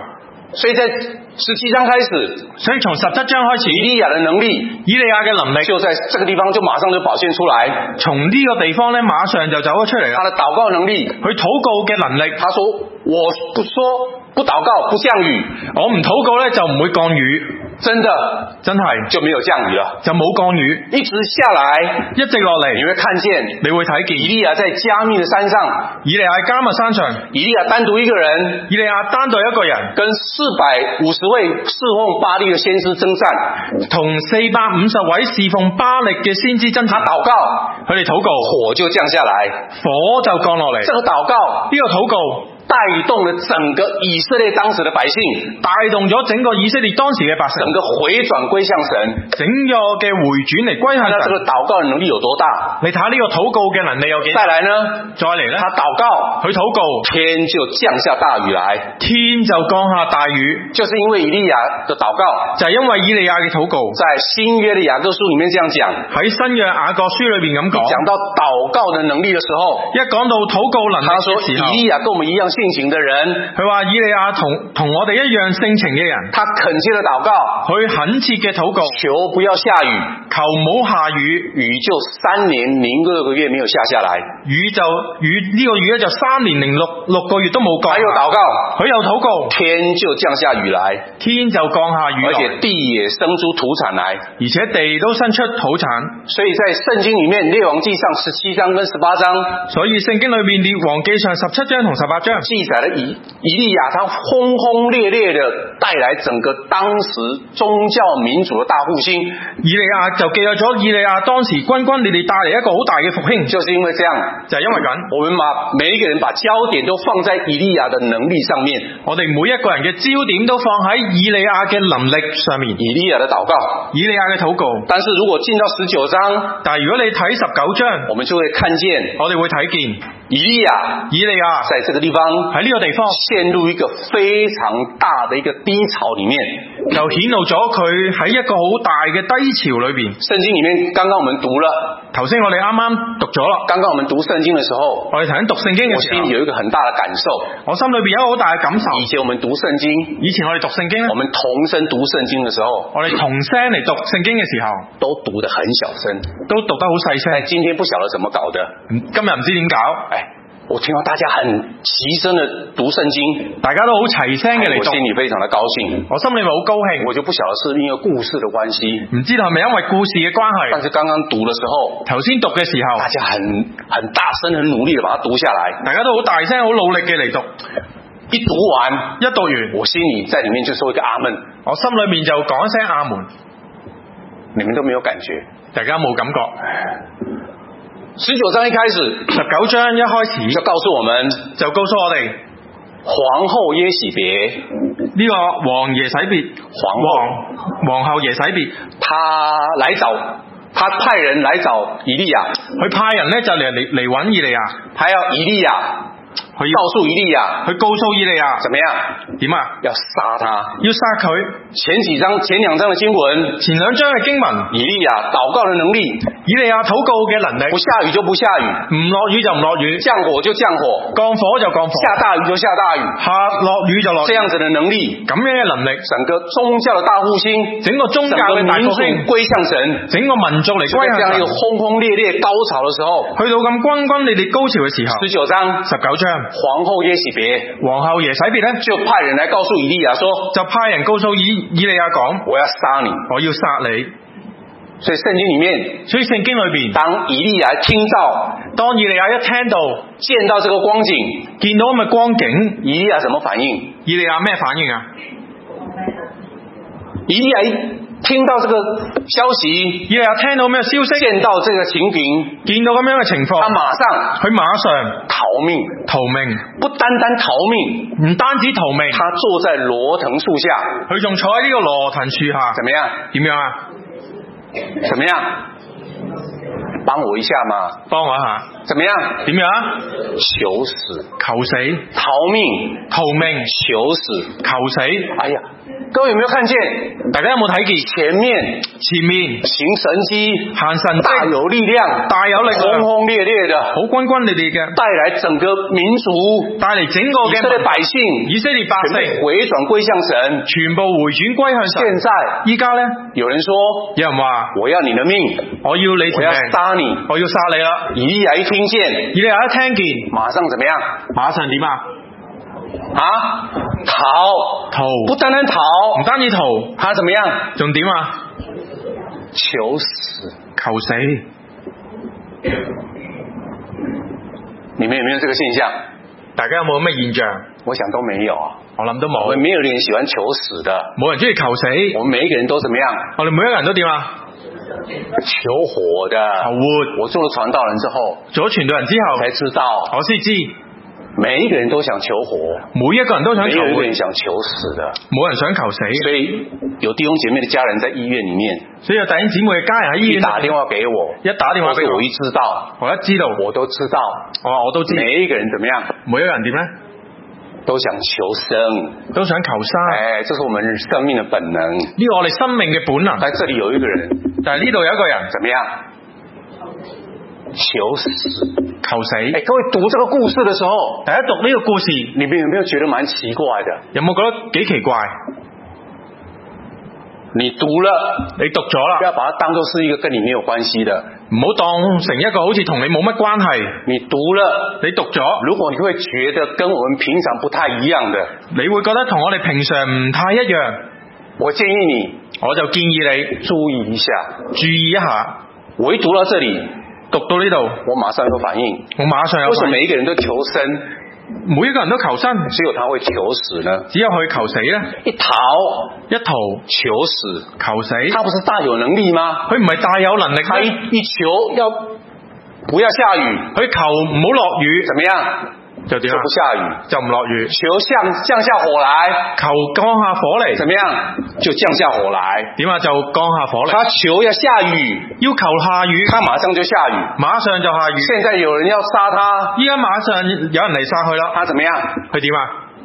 所以在十七章開始， 所以從十七章開始， 以利亞的能力， 以利亞嘅能力就在這個地方就馬上就表現出來。 從呢個地方咧，馬上就走咗出嚟啦。 他的禱告能力， 佢禱告嘅能力， 他說：我不說不禱告不降雨， 我唔禱告咧就唔會降雨。 真的真係就沒有降雨了， 就冇降雨， 一直下來， 一直落嚟， 你會看見， 你會睇見以利亞在加密的山上， 以利亞喺加密山上， 以利亞單獨一個人， 以利亞單獨一個人， 跟四百五十位侍奉巴力的先知征戰， 同四百五十位侍奉巴力嘅先知爭戰。 禱告， 佢哋禱告， 火就降下來， 火就降落嚟。 這個禱告， 呢個禱告帶動了整個以色列當時的百姓， 帶動咗整個以色列當時嘅百姓， 整個回轉歸向神， 整個嘅回轉嚟歸向神。 這個禱告的能力有多大？ 你睇下呢個禱告嘅能力有幾大？ 再來呢？ 再嚟呢？ 他禱告， 佢禱告， 天就降下大雨來， 天就降下大雨， 就是因為以利亞的禱告， 就係因為以利亞嘅禱告。 在新約的雅各書裡面這樣講， 喺新約雅各書裏邊咁講， 講到禱告的能力的時候， 一講到禱告能力嘅時候， 他說以利亞跟我們一樣性情的人。 佢話以利亞同同我哋一樣性情嘅人， 他懇切的禱告， 佢懇切嘅禱告， 求不要下雨， 求唔好下雨， 雨就三年零六個月沒有下下來， 雨就雨呢、這個雨咧就三年零六六個月都冇降。 還有禱告， 佢有禱告， 天就降下雨來， 天就降下雨來， 而且地也生出土產來， 而且地都生出土產。 所以在聖經裡面，列王記上十七章跟十八章， 所以聖經裏面列王記上十七章同十八章記載了以以利亞他轟轟烈烈的帶來整個當時宗教民主的大復興。 以利亞就記載咗以利亞當時轟轟烈烈帶嚟一個好大嘅復興， 就是因為這樣， 就係因為咁， 我們把每一個人把焦點都放在以利亞的能力上面， 我哋每一個人嘅焦點都放喺以利亞嘅能力上面， 以利亞的禱告， 以利亞嘅禱告。 但是如果進到十九章， 但係如果你睇十九章， 我們就會看見， 我哋會睇見以利亞， 以利亞在這個地方， 喺呢個地方陷入一個非常大的一個低潮裡面， 就顯露咗佢喺一個好大嘅低潮裏邊。 聖經裡面剛剛我們讀了， 頭先我哋啱啱讀咗啦。 剛剛我們讀聖經的時候， 我哋頭先讀聖經嘅時候， 我心裡有一個很大的感受。 我心裏邊有一個好大嘅感受。 以前我們讀聖經， 以前我哋讀聖經咧， 我們同聲讀聖經的時候， 我哋同聲嚟讀聖經嘅時候， 都讀得很小聲， 都讀得好細聲。 但今天不曉得怎麼搞的， 今日唔知點搞。 哎，我聽到大家很齊聲的讀聖經， 大家都好齊聲嘅嚟讀， 我心裡非常的高興。 我心裏面好高興， 我就不曉得是因為故事的關係， 唔知道係咪因為故事嘅關係。 但是剛剛讀的時候， 頭先讀嘅時候， 大家很很大聲、很努力的把它讀下來， 大家都好大聲、好努力嘅嚟讀。 一讀完， 一讀完， 我心裡在裡面就說一個阿門， 我心裏面就講一聲阿門。 你們都沒有感覺， 大家冇感覺。 十九章一開始， 十九章一開始就告訴我們， 就告訴我哋皇后耶洗別呢個王耶洗別， 皇后皇后耶洗別， 他來找，他派人來找以利亞， 佢派人咧就嚟嚟嚟揾以利亞， 他要以利亞。佢告訴以利亞， 佢告訴以利亞， 怎麼樣？ 點啊？ 要殺他， 要殺佢。 前幾章、前兩章的經文， 前兩章嘅經文， 以利亞禱告的能力， 以利亞禱告嘅能力， 不下雨就不下雨， 唔落雨就唔落雨， 降火就降火， 降火就降火， 下大雨就下大雨， 下落雨就落雨， 這樣子的能力， 咁樣嘅能力， 整個宗教的大復興， 整個宗教嘅大復興歸向神， 整個民族嚟歸向神， 這樣一個轟轟烈烈高潮的時候， 去到咁轟轟烈烈高潮嘅時候， 十九章，十九章， 皇后耶洗別， 皇后耶洗別咧， 就派人來告訴以利亞說， 就派人告訴以以利亞講， 我要殺你， 我要殺你。 所以聖經裡面， 所以聖經裏邊， 當以利亞聽到， 當以利亞一聽到， 見到這個光景， 見到咁嘅光景， 以利亞什麼反應？ 以利亞咩反應啊？ 以利亞一聽到這個消息， 以利亞聽到咩消息？ 見到這個情景， 見到咁樣嘅情況， 他馬上， 佢馬上逃命， 逃命，不單單逃命，唔單止逃命， 他坐在羅藤樹下， 佢仲坐喺呢個羅藤樹下， 怎麼樣？ 點樣啊？ 怎麼樣？幫我一下嘛！ 幫我一下。 怎麼樣？ 點樣？ 求死！ 求死！ 逃命！ 逃命！ 求死！ 求死！ 哎呀！ 各位有沒有看見？ 大家有冇睇見前面前面行神蹟， 行神蹟， 大有力量， 大有力量， 轟轟烈烈的， 好轟轟烈烈嘅， 帶來整個民族， 帶嚟整個嘅以色列百姓， 以色列百姓全部回轉歸向神， 全部回轉歸向神。 現在依家咧， 有人說， 有人話我要你的命， 我要你條命， 我要殺你， 我要殺你啦。 以利亞一聽見， 以利亞一聽見， 馬上怎麼樣？ 馬上點啊？ 啊，逃逃， 不單單逃， 唔單止逃， 他怎麼樣？ 仲點啊？ 求死， 求死。 你們有沒有這個現象？ 大家有冇咁嘅現象？ 我想都沒有啊。 我諗都冇。 我們沒有人喜歡求死的， 冇人中意求死。 我們每一個人都怎麼樣？ 我哋每一個人都點啊？ 求活的。 求活。 我做了傳道人之後， 做咗傳道人之後， 才知道， 我先知。 每一個人都想求活， 每一個人都想求活， 沒有一個人想求死的， 冇人想求死。 所以有弟兄姐妹的家人在醫院裡面， 所以有弟兄姊妹嘅家人喺醫院， 一打電話給我， 一打電話俾我， 我一知道， 我一知道， 我都知道， 我我都知， 每一個人怎麼樣？ 每一個人點咧？ 都想求生， 都想求生。 哎，這是我們生命的本能， 呢個我哋生命嘅本能。 但這裡有一個人， 但係呢度有一個人， 怎麼樣？求死， 求死。 哎，各位讀這個故事的時候， 大家讀呢個故事， 你們有沒有覺得蠻奇怪的？ 有冇覺得幾奇怪？ 你讀了， 你讀咗啦， 不要把它當作是一個跟你沒有關係的， 唔好當成一個好似同你冇乜關係。 你讀了， 你讀咗， 如果你會覺得跟我們平常不太一樣的， 你會覺得同我哋平常唔太一樣， 我建議你， 我就建議你注意一下， 注意一下。 我一讀到這裡， 讀到呢度， 我馬上有反應， 我馬上有反應。 為什麼每一個人都求生？ 每一個人都求生， 只有他會求死呢？ 只有佢求死呢？ 一逃一逃求死， 求死， 他不是大有能力嗎？ 佢唔係大有能力， 他一一求要不要下雨， 佢求唔好落雨， 怎麼樣？ 就點啊？ 就不下雨， 就唔落雨。 求降降下火來， 求降下火嚟， 怎麼樣？就降下火來。 點啊？就降下火嚟。 他求要下雨， 要求下雨， 他馬上就下雨， 馬上就下雨。 現在有人要殺他， 依家馬上有人嚟殺佢啦。 他怎麼樣？ 佢點啊？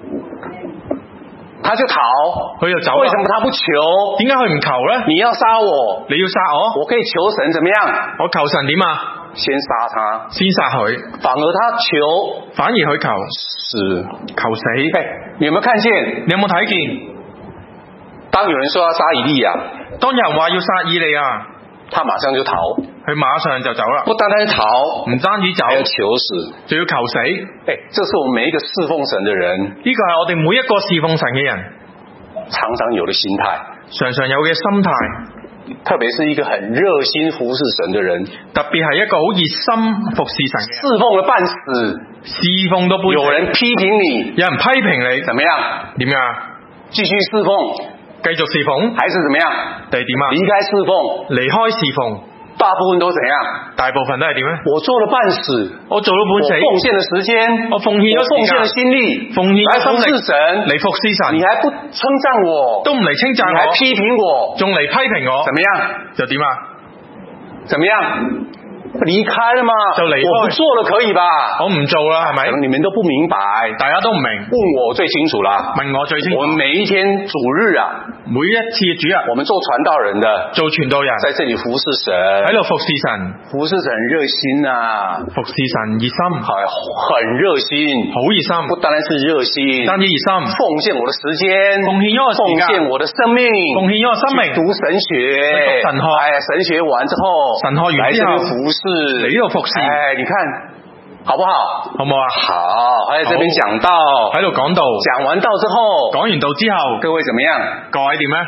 他就逃， 佢就走。 為什麼他不求？ 點解佢唔求呢？ 你要殺我， 你要殺我， 我可以求神怎麼樣？ 我求神點啊？ 先殺他， 先殺佢， 反而他求， 反而佢求死， 求死。 你有沒有看見？ 你有冇睇見？ 當有人說要殺以利亞， 當有人話要殺以利亞， 他馬上就逃， 佢馬上就走啦。 不單單逃， 唔單止走， 還要求死， 仲要求死。 哎，這是我們每一個侍奉神的人， 呢個係我哋每一個侍奉神嘅人常常有的心態， 常常有嘅心態。 特別是一個很熱心服侍神的人， 特別係一個好熱心服侍神嘅人， 侍奉了半死， 侍奉到半死， 有人批評你， 有人批評你， 怎麼樣？ 點樣？ 繼續侍奉， 繼續侍奉， 還是怎麼樣？ 定係點啊？ 離開侍奉， 離開侍奉。 大部分都怎樣？ 大部分都係點咧？ 我做了半死， 我做咗半死， 我奉獻了時間， 我奉獻咗奉獻了心力， 奉獻來服侍神， 嚟服侍神， 你還不稱讚我， 都唔嚟稱讚我， 你還批評我， 仲嚟批評我， 怎麼樣？ 就點啊？ 怎麼樣？離開了嗎？ 就離開， 我不做了可以吧？ 我唔做啦，係咪？ 可能你們都不明白， 大家都唔明。 問我最清楚啦， 問我最清楚。 我們每一天主日啊， 每一次主日， 我們做傳道人的， 做傳道人， 在這裡服侍神， 喺度服侍神， 服侍神熱心啊， 服侍神熱心， 係很熱心， 好熱心， 不單單是熱心， 單止熱心， 奉獻我的時間， 奉獻咗我時間， 奉獻我的生命， 奉獻咗我生命， 讀神學， 讀神學， 哎，神學完之後， 神學完之後， 來這邊服侍， 嚟呢度服侍， 哎，你看好不好？ 好唔好啊？ 好，喺這邊講道， 喺度講道， 講完道之後， 講完道之後， 各位怎麼樣？ 各位點咧？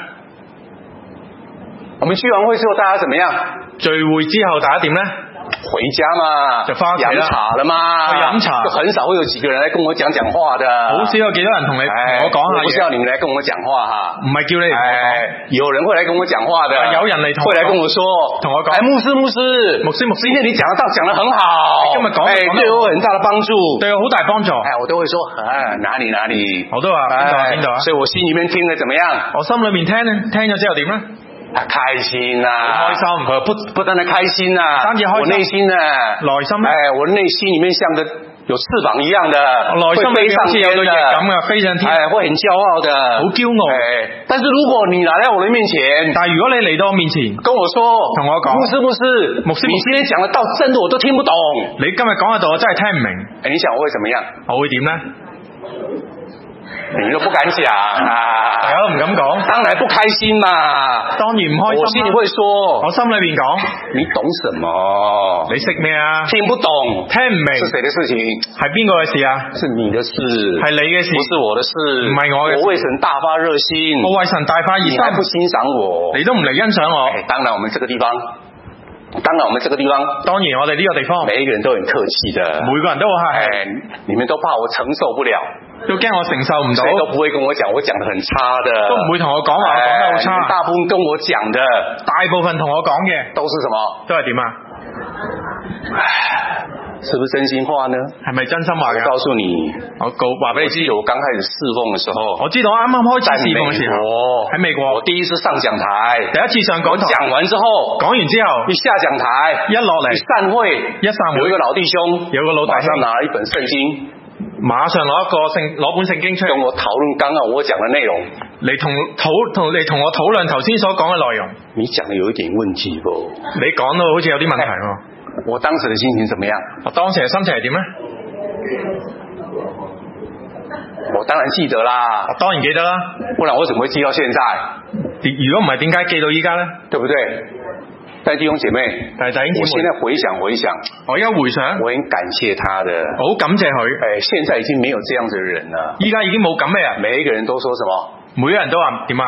我們聚完會之後，大家怎麼樣？ 聚會之後，大家點咧？ 回家嘛， 就翻屋企啦， 飲茶了嘛， 去飲茶， 就很少會有幾個人來跟我講講話的， 好少有幾多人同你我講下嘢， 我不是要你們來跟我講話哈， 唔係叫你嚟同我講， 有人會來跟我講話的， 有人嚟同會來跟我說， 同我講， 哎，牧師牧師， 牧師牧師， 今天你講的道講得很好， 今日講， 哎，對我有很大的幫助， 對我好大幫助， 哎，我都會說，哎，哪裡哪裡， 我都話邊度邊度啊， 所以我心裡面聽得怎麼樣？ 我心裏面聽咧，聽咗之後點咧？ 啊，開心啊， 開心， 不不單單開心啊， 單止開心， 我內心啊， 內心， 哎，我內心裡面像個有翅膀一样的， 內心會飛上天的， 咁啊，飛上天， 哎，會很驕傲的， 好驕傲。 哎，但是如果你來到我的面前， 但係如果你嚟到我面前， 跟我說， 同我講， 牧師牧師， 牧師， 你今天講的道真的我都聽不懂， 你今日講嘅道我真係聽唔明， 哎，你想我會怎麼樣？ 我會點呢？ 你都不敢講啊！ 大家都唔敢講， 當然不開心嘛。 當然唔開心。 我心裡會說， 我心裏邊講， 你懂什麼？ 你識咩啊？ 聽不懂， 聽唔明， 是誰的事情？ 係邊個嘅事啊？ 是你的事， 係你嘅事， 不是我的事， 唔係我嘅事。 我為神大發熱心， 我為神大發熱心， 你還不欣賞我， 你都唔嚟欣賞我。 哎，當然我們這個地方。當然，我們這個地方， 當然我哋呢個地方， 每一個人都很客氣的， 每個人都好客氣， 哎，你們都怕我承受不了， 都驚我承受唔到， 誰都不會跟我講，我講得很差的， 都唔會同我講話，我講得好差。 哎，大部分跟我講的， 大部分同我講嘅， 都是什麼？ 都係點啊？ 是不是真心話呢？ 係咪真心話嘅？ 我告訴你， 我告話俾你知， 我剛開始侍奉的時候， 我知道啱啱開始侍奉嘅時候，喺美國， 我第一次上講台， 第一次上講台， 講完之後， 講完之後， 一下講台， 一落嚟， 一散會， 一散會， 有一個老弟兄， 有個老弟兄， 馬上拿了一本聖經， 馬上攞一個聖攞本聖經出嚟， 跟我討論剛剛我講的內容， 嚟同討同嚟同我討論頭先所講嘅內容。 你講的有一點問題噃， 你講到好似有啲問題喎。 我當時的心情怎麼樣？ 我當時嘅心情係點呢？ 我當然記得啦， 我當然記得啦， 不然我怎麼會記到現在？ 如果唔係點解記到依家呢？ 對不對？但弟兄姐妹， 但係弟兄姐妹， 我現在回想回想， 我而家回想， 我很感謝他的， 好感謝佢。 誒，現在已經沒有這樣子的人了， 依家已經冇咁嘅人， 每一個人都說什麼？ 每個人都話點啊？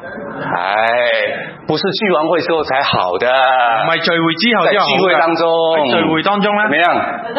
哎，不是聚完會之後才好的， 唔係聚會之後之後好嘅， 在聚會當中， 喺聚會當中咧， 怎麼樣？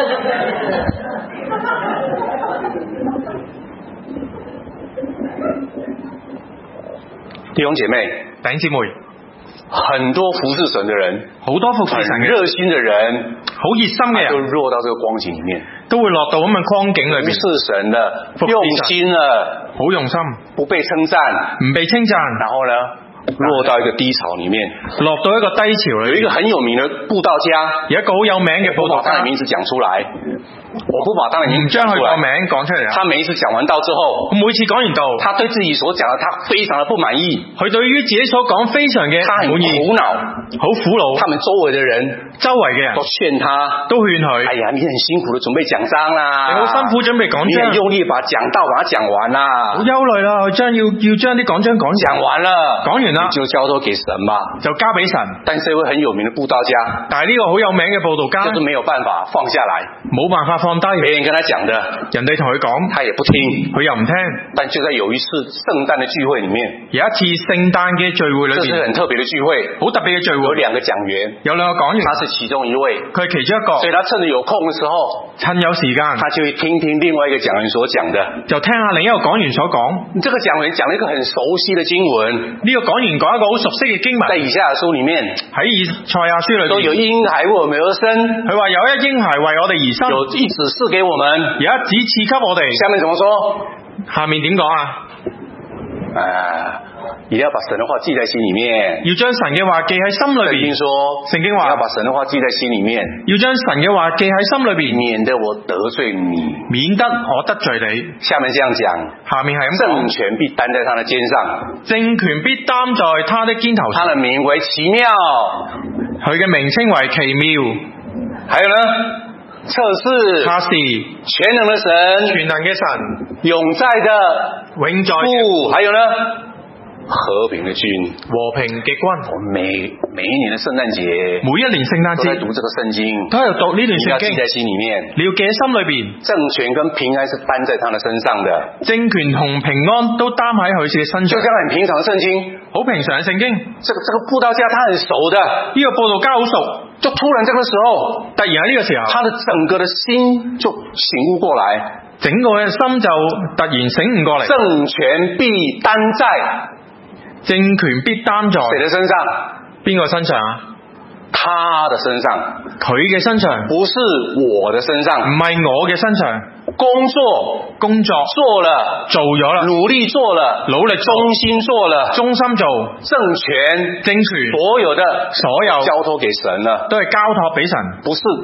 弟兄姐妹， 弟兄姊妹， 很多服侍神的人， 好多服侍神嘅熱心的人， 好熱心嘅人， 都落到這個光景裡面， 都會落到咁嘅光景裏邊。 服侍神的，用心了， 好用心， 不被稱讚， 唔被稱讚， 然後呢，落到一個低潮裡面， 落到一個低潮裏面。 有一個很有名的布道家， 有一個好有名嘅布道家， 我把他的名字講出來。我不把當然唔將佢個名講出嚟。 他每一次講完道之後， 每次講完道， 他對自己所講的，他非常的不滿意。 佢對於自己所講非常嘅他很苦惱， 好苦惱。 他們周圍的人， 周圍嘅人都勸他， 都勸佢。 哎呀，你很辛苦的準備講章啦， 你好辛苦準備講章， 你很用力把講道把它講完啦， 好憂慮啦，佢將要要將啲講章講講完了， 講完啦， 就交託給神吧， 就交俾神。 但是這位很有名的布道家， 但係呢個好有名嘅布道家， 就是沒有辦法放下來， 冇辦法放低。 別人跟他講的， 人哋同佢講， 他也不聽， 佢又唔聽。 但就在有一次聖誕的聚會裡面， 有一次聖誕嘅聚會裏邊， 這是很特別的聚會， 好特別嘅聚會， 有兩個講員， 有兩個講員， 他是其中一位， 佢係其中一個， 所以他趁着有空的時候， 趁有時間， 他就會聽聽另外一個講員所講的， 就聽下另一個講員所講。 這個講員講了一個很熟悉的經文， 呢個講員講一個好熟悉嘅經文， 在以賽亞書裡面， 喺以賽亞書裏邊， 都有嬰孩為我們而生， 佢話有一嬰孩為我哋而生， 有一子賜給我們， 有一子賜給我哋。 下面怎麼說？ 下面點講啊？ 啊，一定要把神的話記在心裡面， 要將神嘅話記喺心裏邊。 聖經說， 聖經話要把神的話記在心裡面， 要將神嘅話記喺心裏邊， 免得我得罪你， 免得我得罪你。 下面這樣講， 下面係咁講， 政權必擔在他的肩上， 政權必擔在他的肩頭上。 他的名為奇妙， 佢嘅名稱為奇妙。 還有呢？測試， 他是全能的神， 全能嘅神， 永在的， 永在嘅父，還有呢？和平的君， 和平嘅君。 我每每一年的聖誕節， 每一年聖誕節都在讀這個聖經， 都喺度讀呢段聖經， 你要記在心裡面， 你要記喺心裏邊。 政權跟平安是擔在他的身上的， 政權同平安都擔喺佢嘅身上。 就這樣很平常的聖經， 好平常嘅聖經。 這個這個布道家他很熟的， 呢個布道家好熟， 就突然這個時候， 突然喺呢個時候， 他的整個的心就醒悟過來， 整個嘅心就突然醒悟過嚟。 政權必擔在。 政權必擔在誰的身上？ 邊個身上啊？ 他的身上， 佢嘅身上， 不是我的身上， 唔係我嘅身上。 工作， 工作做了， 做咗啦， 努力做了， 努力忠心做了， 忠心做， 政權， 政權， 所有的， 所有交託給神了， 都係交託俾神， 不是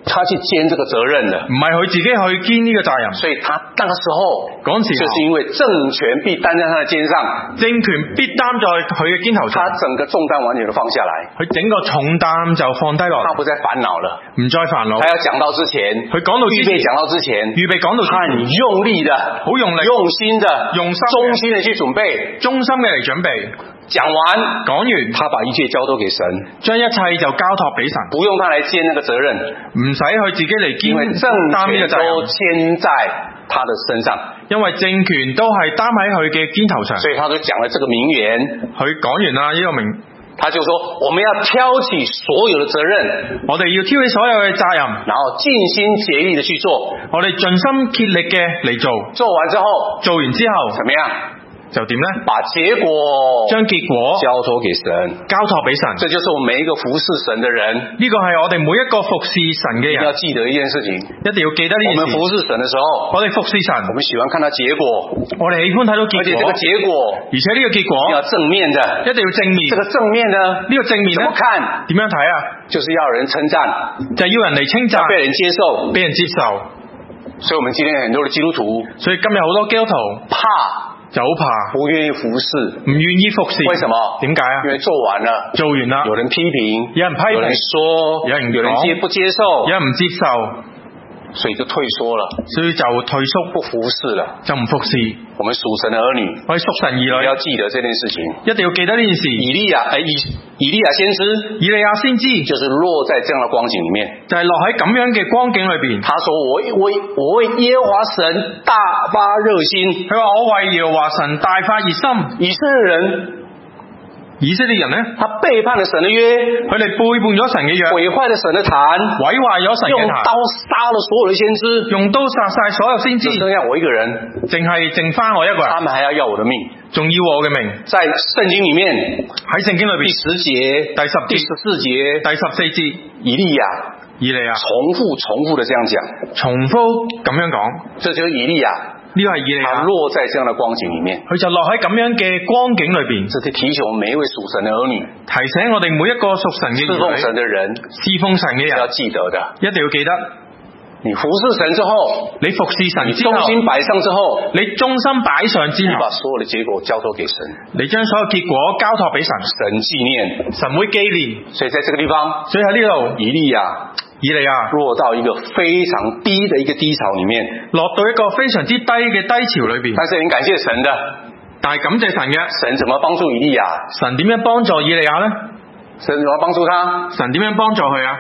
他去肩這個責任的， 唔係佢自己去肩呢個責任。 所以他那個時候嗰陣時候就是因為政權必擔在他的肩上， 政權必擔在佢嘅肩頭上， 他整個重擔完全都放下來， 佢整個重擔就放低落， 他不再煩惱了， 唔再煩惱。 他要講到之前， 佢講到之前， 預備講到之前， 預備講到之前， 他很用力的， 好用力， 用心的， 用心衷心的去準備， 忠心嘅嚟準備。 講完， 講完， 他把一切交託給神， 將一切就交託俾神， 不用他來肩那個責任， 唔使佢自己嚟肩因為政權都牽在他的身上， 因為政權都係擔喺佢嘅肩頭上， 所以他就講了這個名言， 佢講完啦呢個名， 他就說我們要挑起所有的責任， 我哋要挑起所有嘅責任， 然後盡心竭力的去做， 我哋盡心竭力嘅嚟做， 做完之後， 做完之後怎麼樣？ 就點呢？ 把結果將結果交託給神， 交託俾神。 這就是我們每一個服侍神的人， 呢個係我哋每一個服侍神嘅人要記得一件事情， 一定要記得呢件事。 我們服侍神的時候， 我哋服侍神， 我們喜歡看到結果， 我哋喜歡睇到結果， 而且這個結果， 而且呢個結果要正面的， 一定要正面。 這個正面呢， 呢個正面呢， 怎麼看？ 點樣睇啊？ 就是要人稱讚， 就係要人嚟稱讚， 被人接受， 俾人接受。 所以我們今天很多的基督徒， 所以今日好多基督徒怕。 就好怕， 不願意服侍， 唔願意服侍。 為什麼？ 點解啊？ 因為做完了， 做完啦， 有人批評， 有人批評， 有人說， 有人有人接不接受， 有人唔接受， 所以就退縮了， 所以就退縮， 不服侍了， 就唔服侍。 我們屬神的兒女， 我哋屬神兒女， 要記得這件事情， 一定要記得呢件事。 以利亞，誒以以利亞先知， 以利亞先知， 就是落在這樣的光景裡面， 就係落喺咁樣嘅光景裏邊。 他說我我我為耶和華神大發熱心， 佢話我為耶和華神大發熱心。 以色列人。 以色列人呢， 他背叛了神的約， 佢哋背叛咗神嘅約， 毀壞了神的壇， 毀壞咗神嘅壇， 用刀殺了所有的先知， 用刀殺晒所有先知， 只剩下我一個人， 淨係剩翻我一個人， 他們還要要我的命， 仲要我嘅命。 在聖經裡面， 喺聖經裏邊第十節、 第十、 第十四節、 第十四節， 以利亞， 以利亞重複、重複的這樣講， 重複咁樣講， 這就是以利亞。 呢個係以利亞， 他落在這樣的光景裡面， 佢就落喺咁樣嘅光景裏邊。 這是提醒我們每一位屬神的兒女， 提醒我哋每一個屬神嘅兒女， 侍奉神的人， 侍奉神嘅人要記得的， 一定要記得。 你服侍神之後， 你服侍神之後， 你忠心擺上之後， 你忠心擺上之後， 你把所有的結果交託給神， 你將所有結果交託俾神， 神紀念， 神會紀念。 所以在這個地方， 所以喺呢度， 以利亞。 以利亞落到一個非常低的一個低潮裡面， 落到一個非常之低嘅低潮裏邊。 但是很感謝神的， 但係感謝神嘅， 神怎麼幫助以利亞？ 神點樣幫助以利亞呢？ 神怎麼幫助他？ 神點樣幫助佢啊？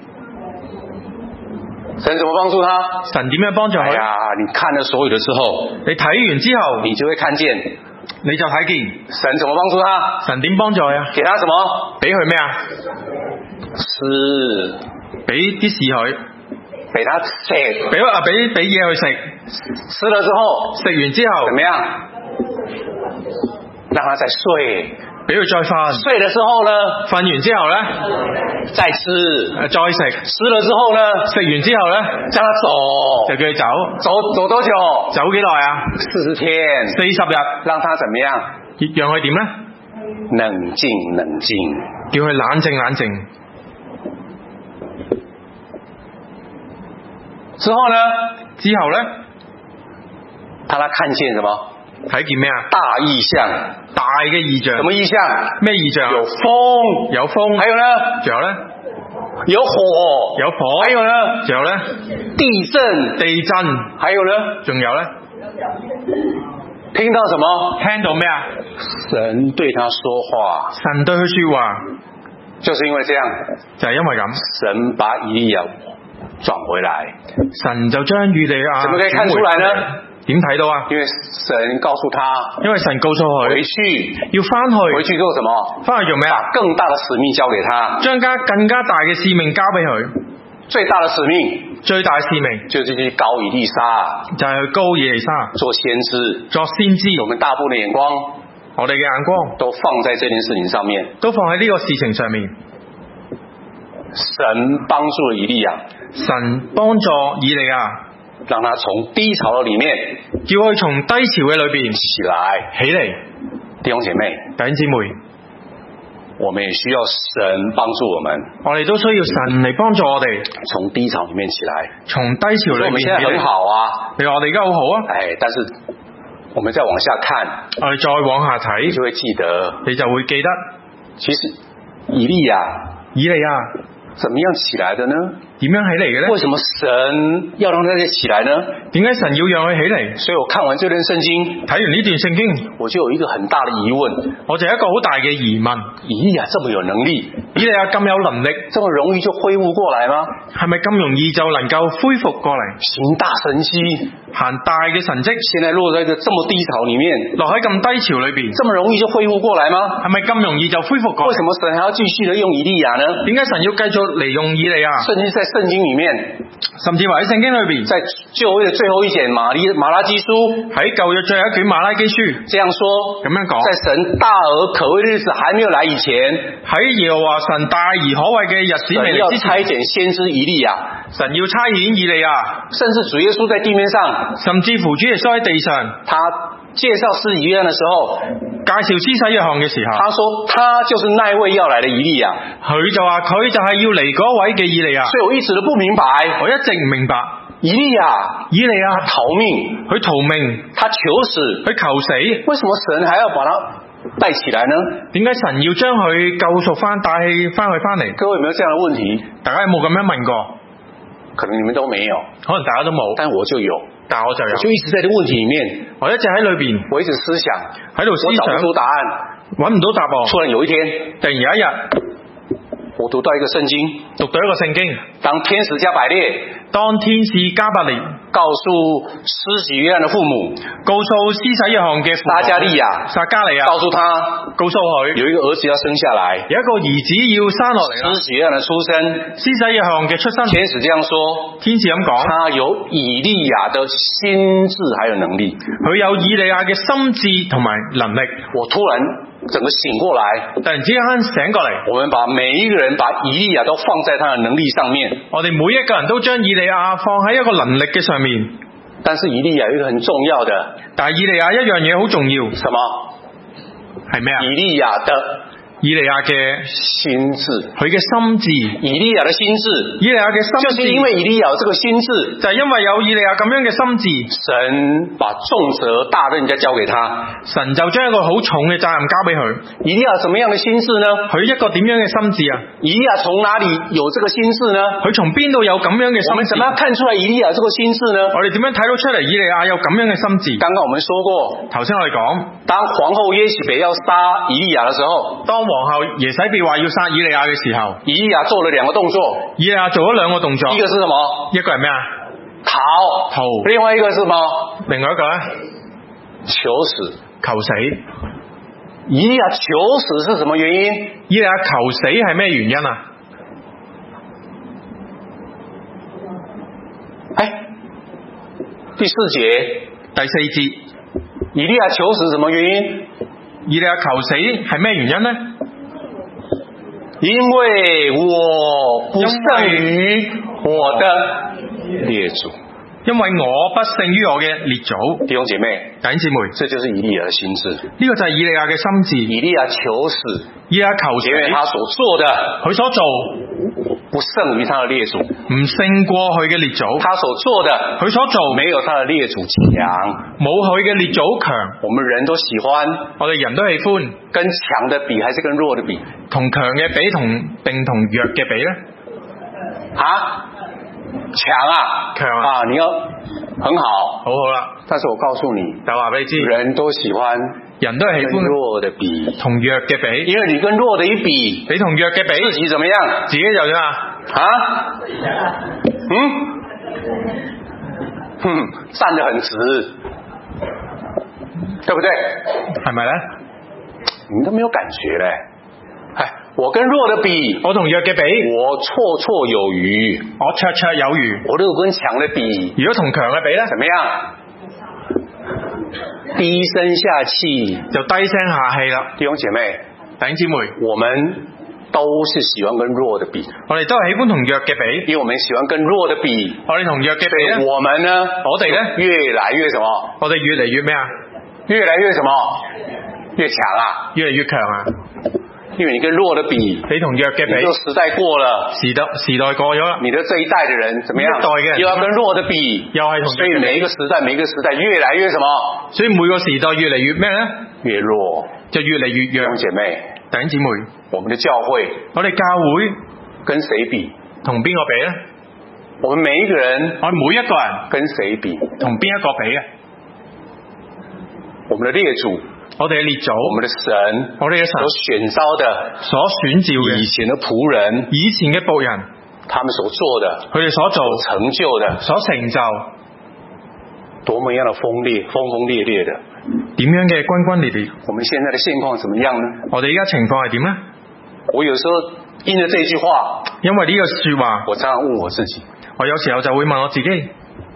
神怎麼幫助他？ 神點樣幫助佢？ 哎呀，你看了所有的之後， 你睇完之後， 你就會看見， 你就睇見神怎麼幫助他？ 神點幫助佢啊？ 給他什麼？ 俾佢咩啊？ 吃。 俾啲事佢， 俾他食， 俾啊俾俾嘢佢食， 吃了之後， 食完之後， 怎麼樣？讓他再睡， 俾佢再瞓， 睡的時候呢？ 瞓完之後呢？ 再吃， 再食， 吃了之後呢？ 食完之後呢？ 叫他走， 就叫佢走， 走走多久？ 走幾耐啊？ 四十天， 四十日， 讓他怎麼樣？ 讓佢點呢？ 冷靜冷靜， 叫佢冷靜冷靜。 之後呢？ 之後呢？ 他他看見什麼？ 睇見咩啊？ 大異象， 大嘅異象。 什麼異象？ 咩異象？ 有風， 有風。 還有呢？ 仲有呢？ 有火， 有火。 還有呢？ 仲有呢？ 地震， 地震。 還有呢？ 仲有呢？ 聽到什麼？ 聽到咩啊？ 神對他說話， 神對佢說話， 就是因為這樣， 就係因為咁， 神把以利亞轉回來， 神就將以利亞， 怎麼可以看出來呢？ 點睇到啊？ 因為神告訴他， 因為神告訴佢回去要翻去， 回去做什麼？ 翻去做咩啊？ 把更大的使命交給他， 將加更加大嘅使命交俾佢。 最大的使命， 最大使命就是去膏以利沙， 就係去膏以利沙做先知， 作先知。 我們大部分的眼光， 我哋嘅眼光都放在這件事情上面， 都放喺呢個事情上面。 神幫助了以利亞， 神幫助以利亞， 讓他從低潮的裡面， 叫佢從低潮嘅裏邊起來， 起嚟。 弟兄姐妹， 弟兄姊妹， 我們也需要神幫助我們。 我哋都需要神嚟幫助我哋， 從低潮裡面起來。 從低潮裡面起來。 我們現在很好啊， 你話我哋而家好好啊。 哎，但是我們再往下看， 我哋再往下睇， 你就會記得， 你就會記得， 其實以利亞， 以利亞怎麼樣起來的呢？ 點樣起嚟嘅呢？ 為什麼神要讓他起來呢？ 點解神要讓佢起嚟？ 所以我看完這段聖經， 睇完呢段聖經， 我就有一個很大的疑問， 我就有一個好大嘅疑問： 以利亞這麼有能力， 以利亞咁有能力， 這麼容易就恢復過來嗎？ 係咪咁容易就能夠恢復過嚟？ 行大神蹟， 行大嘅神蹟， 現在落在一個這麼低潮裡面， 落喺咁低潮裏邊， 這麼容易就恢復過來嗎？ 係咪咁容易就恢復過來？ 為什麼神還要繼續的用以利亞呢？ 點解神要繼續嚟用以利亞？ 甚至在聖經裡面， 甚至話喺聖經裏邊， 在舊約最後一卷馬利馬拉基書， 喺舊約最後一卷馬拉基書這樣說， 咁樣講， 在神大而可畏的日子還沒有來以前， 喺耶和華神大而可畏嘅日子未嚟之前， 神要差遣先知以利亞， 神要差遣以利亞， 甚至主耶穌在地面上， 甚至乎主耶穌喺地上， 他介紹施洗約翰的時候， 介紹施洗約翰嘅時候， 他說他就是那位要來的以利亞， 佢就話佢就係要嚟嗰位嘅以利亞。 所以我一直都不明白， 我一直唔明白， 以利亞， 以利亞逃命， 佢逃命， 他求死， 佢求死， 為什麼神還要把他帶起來呢？ 點解神要將佢救贖翻，帶翻去翻嚟？ 各位有沒有這樣的問題？ 大家有冇咁樣問過？ 可能你們都沒有， 可能大家都冇， 但我就有， 但我就有， 我就一直在這個問題裡面， 我一直喺裏邊， 我一直思想， 喺度思想， 我找不出答案， 揾唔到答案。 突然有一天， 突然有一日， 我讀到一個聖經， 讀到一個聖經， 當天使加百列， 當天使加百列告訴施洗約翰的父母， 告訴施洗約翰嘅父母撒加利亞， 撒加利亞， 告訴他， 告訴佢有一個兒子要生下來， 有一個兒子要生落嚟啦。 施洗約翰的出生， 施洗約翰嘅出生， 天使這樣說， 天使咁講， 他有以利亞的心智還有能力， 佢有以利亞嘅心智同埋能力。 我突然整個醒過來， 突然之間醒過嚟， 我們把每一個人把以利亞都放在他的能力上面， 我哋每一個人都將以利亞放喺一個能力嘅上面。 但是以利亞有一個很重要的， 但係以利亞一樣嘢好重要， 什麼？ 係咩啊？ 以利亞的以利亞嘅心智， 佢嘅心智， 以利亞的心智， 以利亞嘅心智， 就是因為以利亞有這個心智， 就係因為有以利亞咁樣嘅心智， 神把重責大任就交給他， 神就將一個好重嘅責任交俾佢。 以利亞什麼樣的心智呢？ 佢一個點樣嘅心智啊？ 以利亞從哪裡有這個心智呢？ 佢從邊度有咁樣嘅心智？ 我們怎麼樣看出來以利亞這個心智呢？ 我哋點樣睇到出嚟以利亞有咁樣嘅心智？ 剛剛我們說過， 頭先我哋講， 當皇后耶洗別要殺以利亞的時候， 當皇后耶洗別話要殺以利亞嘅時候， 以利亞做了兩個動作。 以利亞做咗兩個動作， 一個是什麼？ 一個係咩啊？ 逃。 逃。 另外一個是什麼？ 另外一個咧？ 求死。 求死。 以利亞求死是什麼原因？ 以利亞求死係咩原因啊？ 哎，第四節， 第四節， 以利亞求死什麼原因？ 以利亞求死係咩原因呢？ 因為我不勝於我的列祖，因為我不勝於我嘅列祖。弟兄姐妹，弟兄姊妹，這就是以利亞的心智。呢個就係以利亞嘅心智。以利亞求死，以利亞求死，因為他所做的，佢所做不勝於他的列祖，唔勝過佢嘅列祖。他所做的，佢所做沒有他的列祖強，冇佢嘅列祖強。我們人都喜歡，我哋人都喜歡跟強的比，還是跟弱的比？同強嘅比同定同弱嘅比呢？啊？強啊，強啊！你要很好，好好啦。但是我告訴你，但話俾你知，人都喜歡，人都係喜歡跟弱的比，同弱嘅比。因為你跟弱的一比，你同弱嘅比，自己怎麼樣？自己就點啊？啊？嗯？哼，站得很直，對不對？係咪咧？你們都沒有感覺咧。哎，我跟弱的比，我同弱嘅比，我綽綽有餘，我綽綽有餘。我如果跟強的比，如果同強嘅比咧，怎麼樣？低聲下氣，就低聲下氣啦。弟兄姐妹，弟兄姊妹，我們都是喜歡跟弱的比，我哋都係喜歡同弱嘅比，因為我們喜歡跟弱的比，我哋同弱嘅比咧，我們呢，我哋咧越來越什麼？我哋越嚟越咩啊？越來越什麼？越強啊？越嚟越強啊？ 因為你跟弱的比， 你同弱嘅比， 你就時代過了， 時代時代過咗啦。 你的這一代的人怎麼樣？ 一代嘅人又要跟弱的比， 又係同弱嘅比。 所以每一個時代，每一個時代越來越什麼？ 所以每個時代越嚟越咩咧？ 越弱， 就越嚟越弱。 弟兄姐妹， 弟兄姊妹， 我們的教會， 我哋教會跟誰比？ 同邊個比咧？ 我們每一個人， 我哋每一個人跟誰比？ 同邊一個比啊？ 我們的列祖。 我哋嘅列祖， 我們的神， 我哋嘅神所選召的， 所選召嘅以前的僕人， 以前嘅僕人， 他們所做的， 佢哋所做成就的， 所成就， 多麼樣的鋒烈，轟轟烈烈的， 點樣嘅轟轟烈烈？ 我們現在的現況怎麼樣呢？ 我哋而家情況係點呢？ 我有時候因着這句話， 因為呢個說話， 我常常問我自己， 我有時候就會問我自己。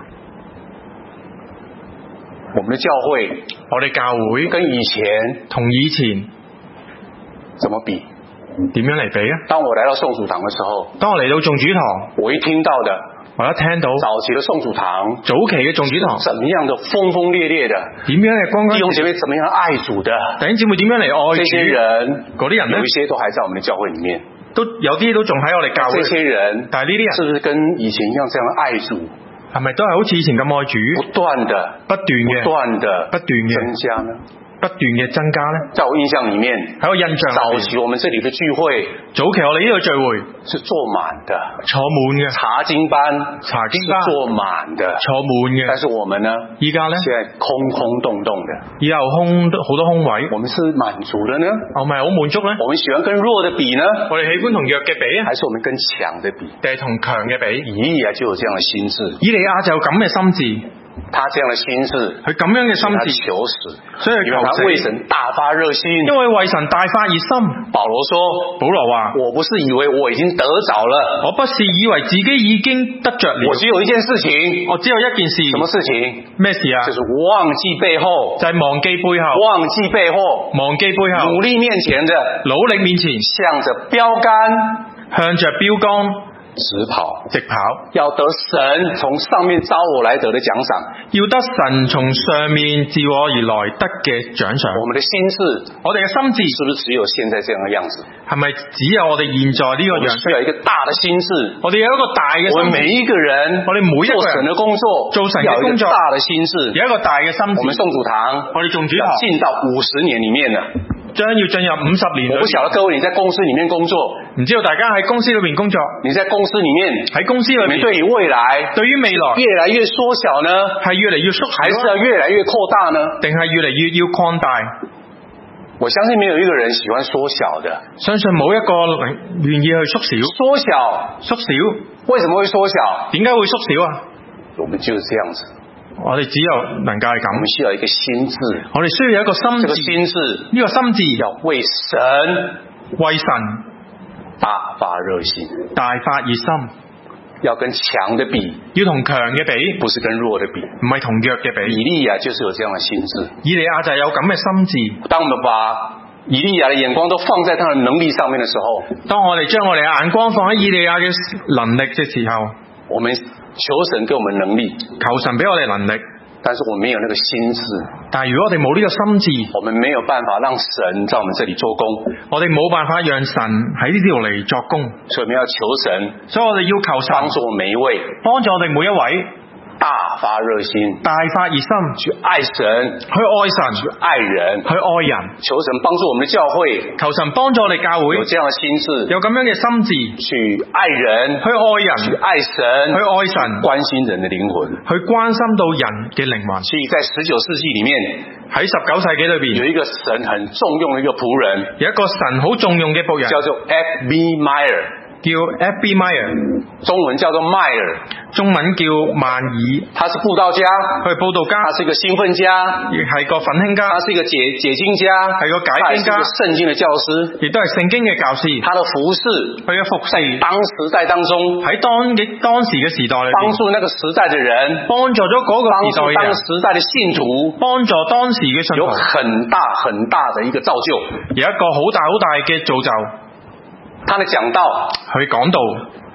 我們的教會， 我哋教會跟以前同以前怎麼比？ 點樣嚟比啊？ 當我來到宋主堂的時候， 當我嚟到眾主堂， 我一聽到的， 我一聽到早期的宋主堂， 早期嘅眾主堂， 怎麼樣的轟轟烈烈的， 點樣嘅光光， 弟兄姐妹怎麼樣愛主的， 弟兄姊妹點樣嚟愛主？ 這些人， 嗰啲人呢， 有一些都還在我們的教會裡面， 都有啲都仲喺我哋教會。 這些人， 但係呢啲人， 是不是跟以前一樣這樣愛主？ 係咪都係好似以前咁愛主？ 不斷的， 不斷嘅， 不斷的， 不斷嘅增加呢？ 不斷嘅增加呢？ 在我印象裡面， 喺我印象早期我們這裡的聚會， 早期我哋呢個聚會是坐滿的， 坐滿嘅， 查經班查經班是坐滿的， 坐滿嘅。 但是我們呢？ 依家呢？ 現在空空洞洞的， 以後空好多空位， 我們是滿足的呢？ 我咪好滿足呢？ 我們喜歡跟弱的比呢？ 我哋喜歡同弱嘅比啊？ 還是我們跟強的比？ 定係同強嘅比？ 以利亞就有這樣的心智， 以利亞就有咁嘅心智。 他這樣的心智， 佢咁樣嘅心智， 他求死， 所以佢求死， 為神大發熱心， 因為為神大發熱心。 保羅說， 保羅話： 我不是以為我已經得着了， 我不是以為自己已經得着了， 我只有一件事情， 我只有一件事， 什麼事情？ 咩事啊？ 就是忘記背後， 就係忘記背後， 忘記背後， 忘記背後， 努力面前的， 努力面前， 向着標杆， 向着標杆。 直跑， 直跑， 要得神從上面招我來得的獎賞， 要得神從上面召我而來得嘅獎賞。 我們的心智， 我哋嘅心智， 是不是只有現在這樣的樣子？ 係咪只有我哋現在呢個樣子？ 需要一個大的心智， 我哋有一個大嘅心智。 我們每一個人， 我哋每一個人做神的工作， 做神嘅工作， 大的心智， 有一個大嘅心智。 我們宋主堂， 我哋眾主堂進到五十年裏面了。 將要進入五十年。 我不曉得各位你在公司裏面工作， 唔知道大家喺公司裏面工作， 你在公司裏面喺公司裏面對於未來， 對於未來越來越縮小呢， 係越嚟越縮小， 還是要越來越擴大呢？ 定係越嚟越要擴大？ 我相信沒有一個人喜歡縮小的， 相信冇一個人願意去縮小。 縮小， 縮小， 為什麼會縮小？ 點解會縮小啊？ 我們就是這樣子。 我哋只有能夠係咁， 我們需要一個心智， 我哋需要有一個心智， 這個心智呢個心智要為神為神大發熱心， 大發熱心， 要跟強的比， 要同強嘅比， 不是跟弱的比， 唔係同弱嘅比。 以利亞就是有這樣的心智， 以利亞就係有咁嘅心智。 當我們把以利亞的眼光都放在他的能力上面的時候， 當我哋將我哋嘅眼光放喺以利亞嘅能力嘅時候， 我們求神給我們能力， 求神俾我哋能力， 但是我們沒有那個心智。 但係如果我哋冇呢個心智， 我們沒有辦法讓神在我們這裡做工， 我哋冇辦法讓神喺呢度嚟作工， 所以我們要求神， 所以我哋要求神幫助我們每一位， 幫助我哋每一位大發熱心， 大發熱心去愛神， 去愛神， 去愛人， 去愛人。 求神幫助我們的教會， 求神幫助我哋教會有這樣的心智， 有咁樣嘅心智， 去愛人， 去愛人， 去愛神， 去愛神， 關心人的靈魂， 去關心到人嘅靈魂。 所以在十九世紀裡面， 喺十九世紀裏邊， 有一個神很重用的一個僕人， 有一個神好重用嘅僕人， 叫做 F B Meyer。 叫 F B Meyer， 中文叫做邁爾， 中文叫曼爾。他是佈道家， 佢係佈道家， 他是一個興奮家， 亦係個奮興家， 他是一個解解經家， 係個解經家， 聖經的教師， 亦都係聖經嘅教師。他的服侍，佢嘅服侍， 當時代當中， 喺當嘅當時嘅時代裏邊，幫助那個時代的人， 幫助咗嗰個時代嘅人， 當時代的信徒， 幫助當時嘅信徒， 有很大很大的一個造就， 有一個好大好大嘅造就。 他的講道， 佢講道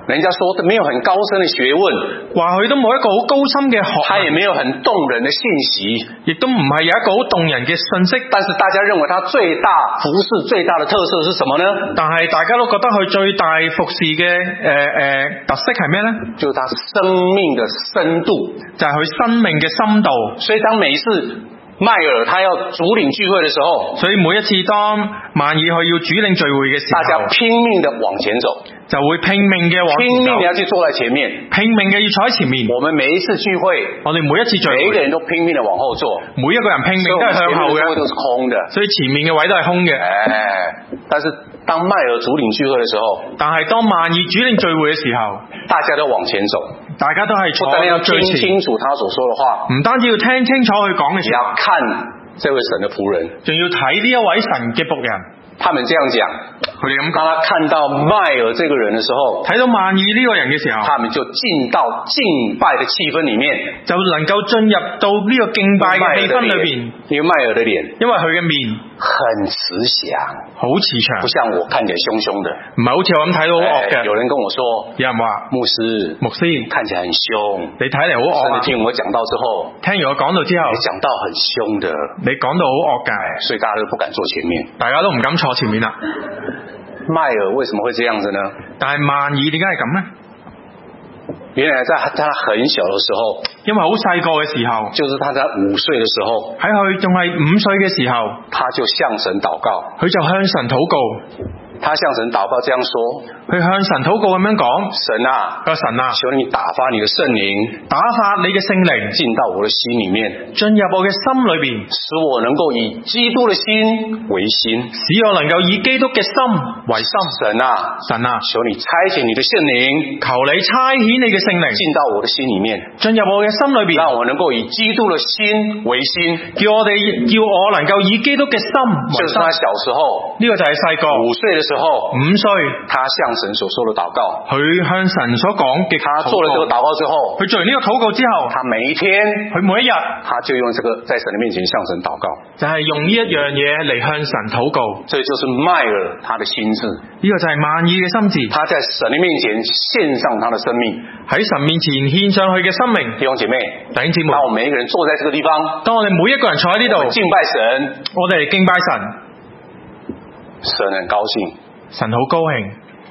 人家說沒有很高深的學問， 話佢都冇一個好高深嘅學他也沒有很動人的信息， 亦都唔係有一個好動人嘅信息。 但是大家認為他最大服侍最大的特色是什麼呢？ 但係大家都覺得佢最大服侍嘅誒誒特色係咩呢？ 就是他生命的深度， 就係佢生命嘅深度。 所以當每一次邁爾他要主領聚會的時候， 所以每一次當萬爾佢要主領聚會嘅時候， 大家拼命的往前走， 就會拼命嘅往前走， 拼命的要去坐在前面， 拼命嘅要坐喺前面。 我們每一次聚會， 我哋每一次聚會， 每一個人都拼命的往後坐， 每一個人拼命都係向後嘅， 都是空的， 所以前面嘅位都係空嘅。 哎，但是當邁爾主領聚會的時候， 但係當萬爾主領聚會嘅時候， 大家都往前走， 大家都係坐不但要最前， 聽清楚他所說的話， 唔單止要聽清楚佢講嘅時候， 也要看這位神的僕人， 仲要睇呢一位神嘅僕人。 他們這樣講， 佢哋咁講， 當他看到邁爾這個人的時候， 睇到萬爾呢個人嘅時候， 他們就進到敬拜的氣氛裡面， 就能夠進入到呢個敬拜嘅氣氛裏邊。 因為邁爾的臉， 因為佢嘅面很慈祥， 好慈祥， 不像我看起來凶凶的， 唔係好似我咁睇到好惡嘅。 有人跟我說， 有人話牧師， 牧師看起來很凶， 你睇嚟好惡啊！ 聽我講到之後， 聽完我講到之後， 你講到很凶的， 你講到好惡㗎， 所以大家都不敢坐前面， 大家都唔敢坐前面啦。 邁爾為什麼會這樣子呢？ 但係萬爾點解係咁呢？ 原來在他很小的時候， 因為好細個嘅時候， 就是他在五歲的時候， 喺佢仲係五歲嘅時候， 他就向神禱告， 佢就向神禱告。 他向神禱告這樣說， 佢向神禱告咁樣講： 神啊， 個神啊， 求你打發你的聖靈， 打發你嘅聖靈進到我的心裡面， 進入我嘅心裏邊， 使我能夠以基督的心為心， 使我能夠以基督嘅心為心。 神啊， 神啊， 求你差遣你的聖靈， 求你差遣你嘅聖靈進到我的心裡面， 進入我嘅心裏邊， 讓我能夠以基督的心為心， 叫我哋叫我能夠以基督嘅心為心。 就是他小時候， 呢個就係細個五歲的時候， 五歲， 他向神所說的禱告， 佢向神所講嘅， 他做了這個禱告之後， 佢做完呢個禱告之後， 他每一天， 佢每一日， 他就用這個在神的面前向神禱告， 就係用呢一樣嘢嚟向神禱告。 這就是邁爾他的心志， 呢個就係萬爾嘅心志。 他在神的面前獻上他的生命， 喺神面前獻上佢嘅生命。 弟兄姐妹， 弟兄姊妹， 當我們每一個人坐在這個地方， 當我哋每一個人坐喺呢度敬拜神， 我哋嚟敬拜神， 神很高興， 神好高興。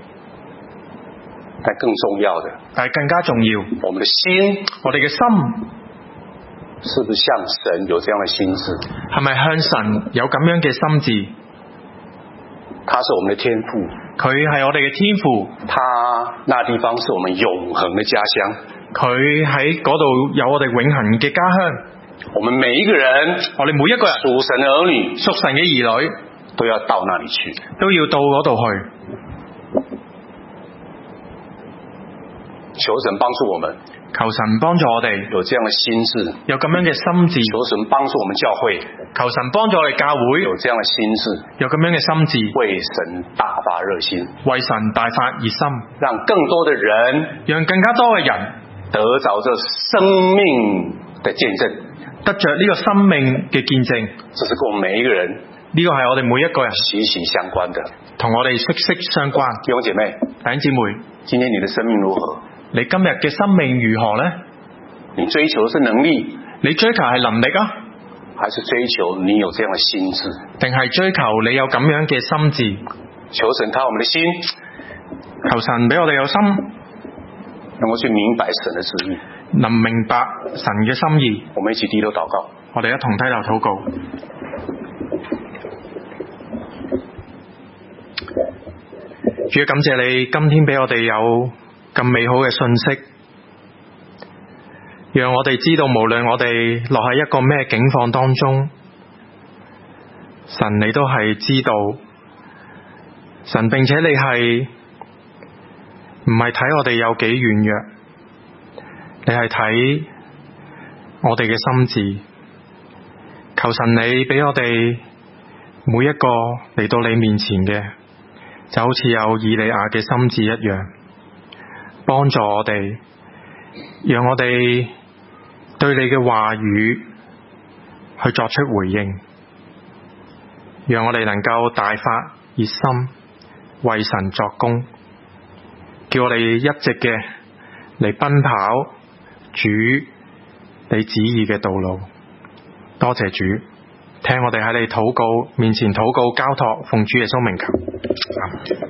但更重要的， 但係更加重要， 我們的心， 我哋嘅心是不是像神有這樣的心志？ 係咪向神有咁樣嘅心志？ 他是我們的天父， 佢係我哋嘅天父， 他那地方是我們永恆的家鄉， 佢喺嗰度有我哋永恆嘅家鄉。 我們每一個人， 我哋每一個人屬神的兒女， 屬神嘅兒女都要到那裡去， 都要到嗰度去。 求神幫助我們， 求神幫助我哋有這樣的心志， 有咁樣嘅心志。 求神幫助我們教會， 求神幫助我哋教會有這樣的心志， 有咁樣嘅心志， 為神大發熱心， 為神大發熱心， 讓更多的人， 讓更加多嘅人得着這生命的見證， 得着呢個生命嘅見證。 這是跟我們每一個人， 呢個係我哋每一個人息息相關的， 同我哋息息相關。 弟兄姐妹， 弟兄姊妹， 今天你的生命如何？ 你今日嘅生命如何呢？ 你追求的是能力， 你追求係能力啊， 還是追求你有這樣的心志？ 定係追求你有咁樣嘅心志？ 求神開我們的心， 求神俾我哋有心， 能夠去明白神的旨意， 能明白神嘅心意。 我們一起低頭禱告， 我哋一同低頭禱告。主要感謝你今天俾我哋有咁美好嘅信息，讓我哋知道無論我哋落喺一個咩境況當中，神你都係知道，神並且你係唔係睇我哋有幾軟弱，你係睇我哋嘅心志。求神你俾我哋每一個嚟到你面前嘅，就好似有以利亞嘅心志一樣，幫助我哋，讓我哋對你嘅話語去作出回應，讓我哋能夠大發熱心為神作工， 叫我哋一直嘅嚟奔跑主你旨意嘅道路。多謝主，聽我哋喺你禱告面前禱告交託，奉主耶穌名求。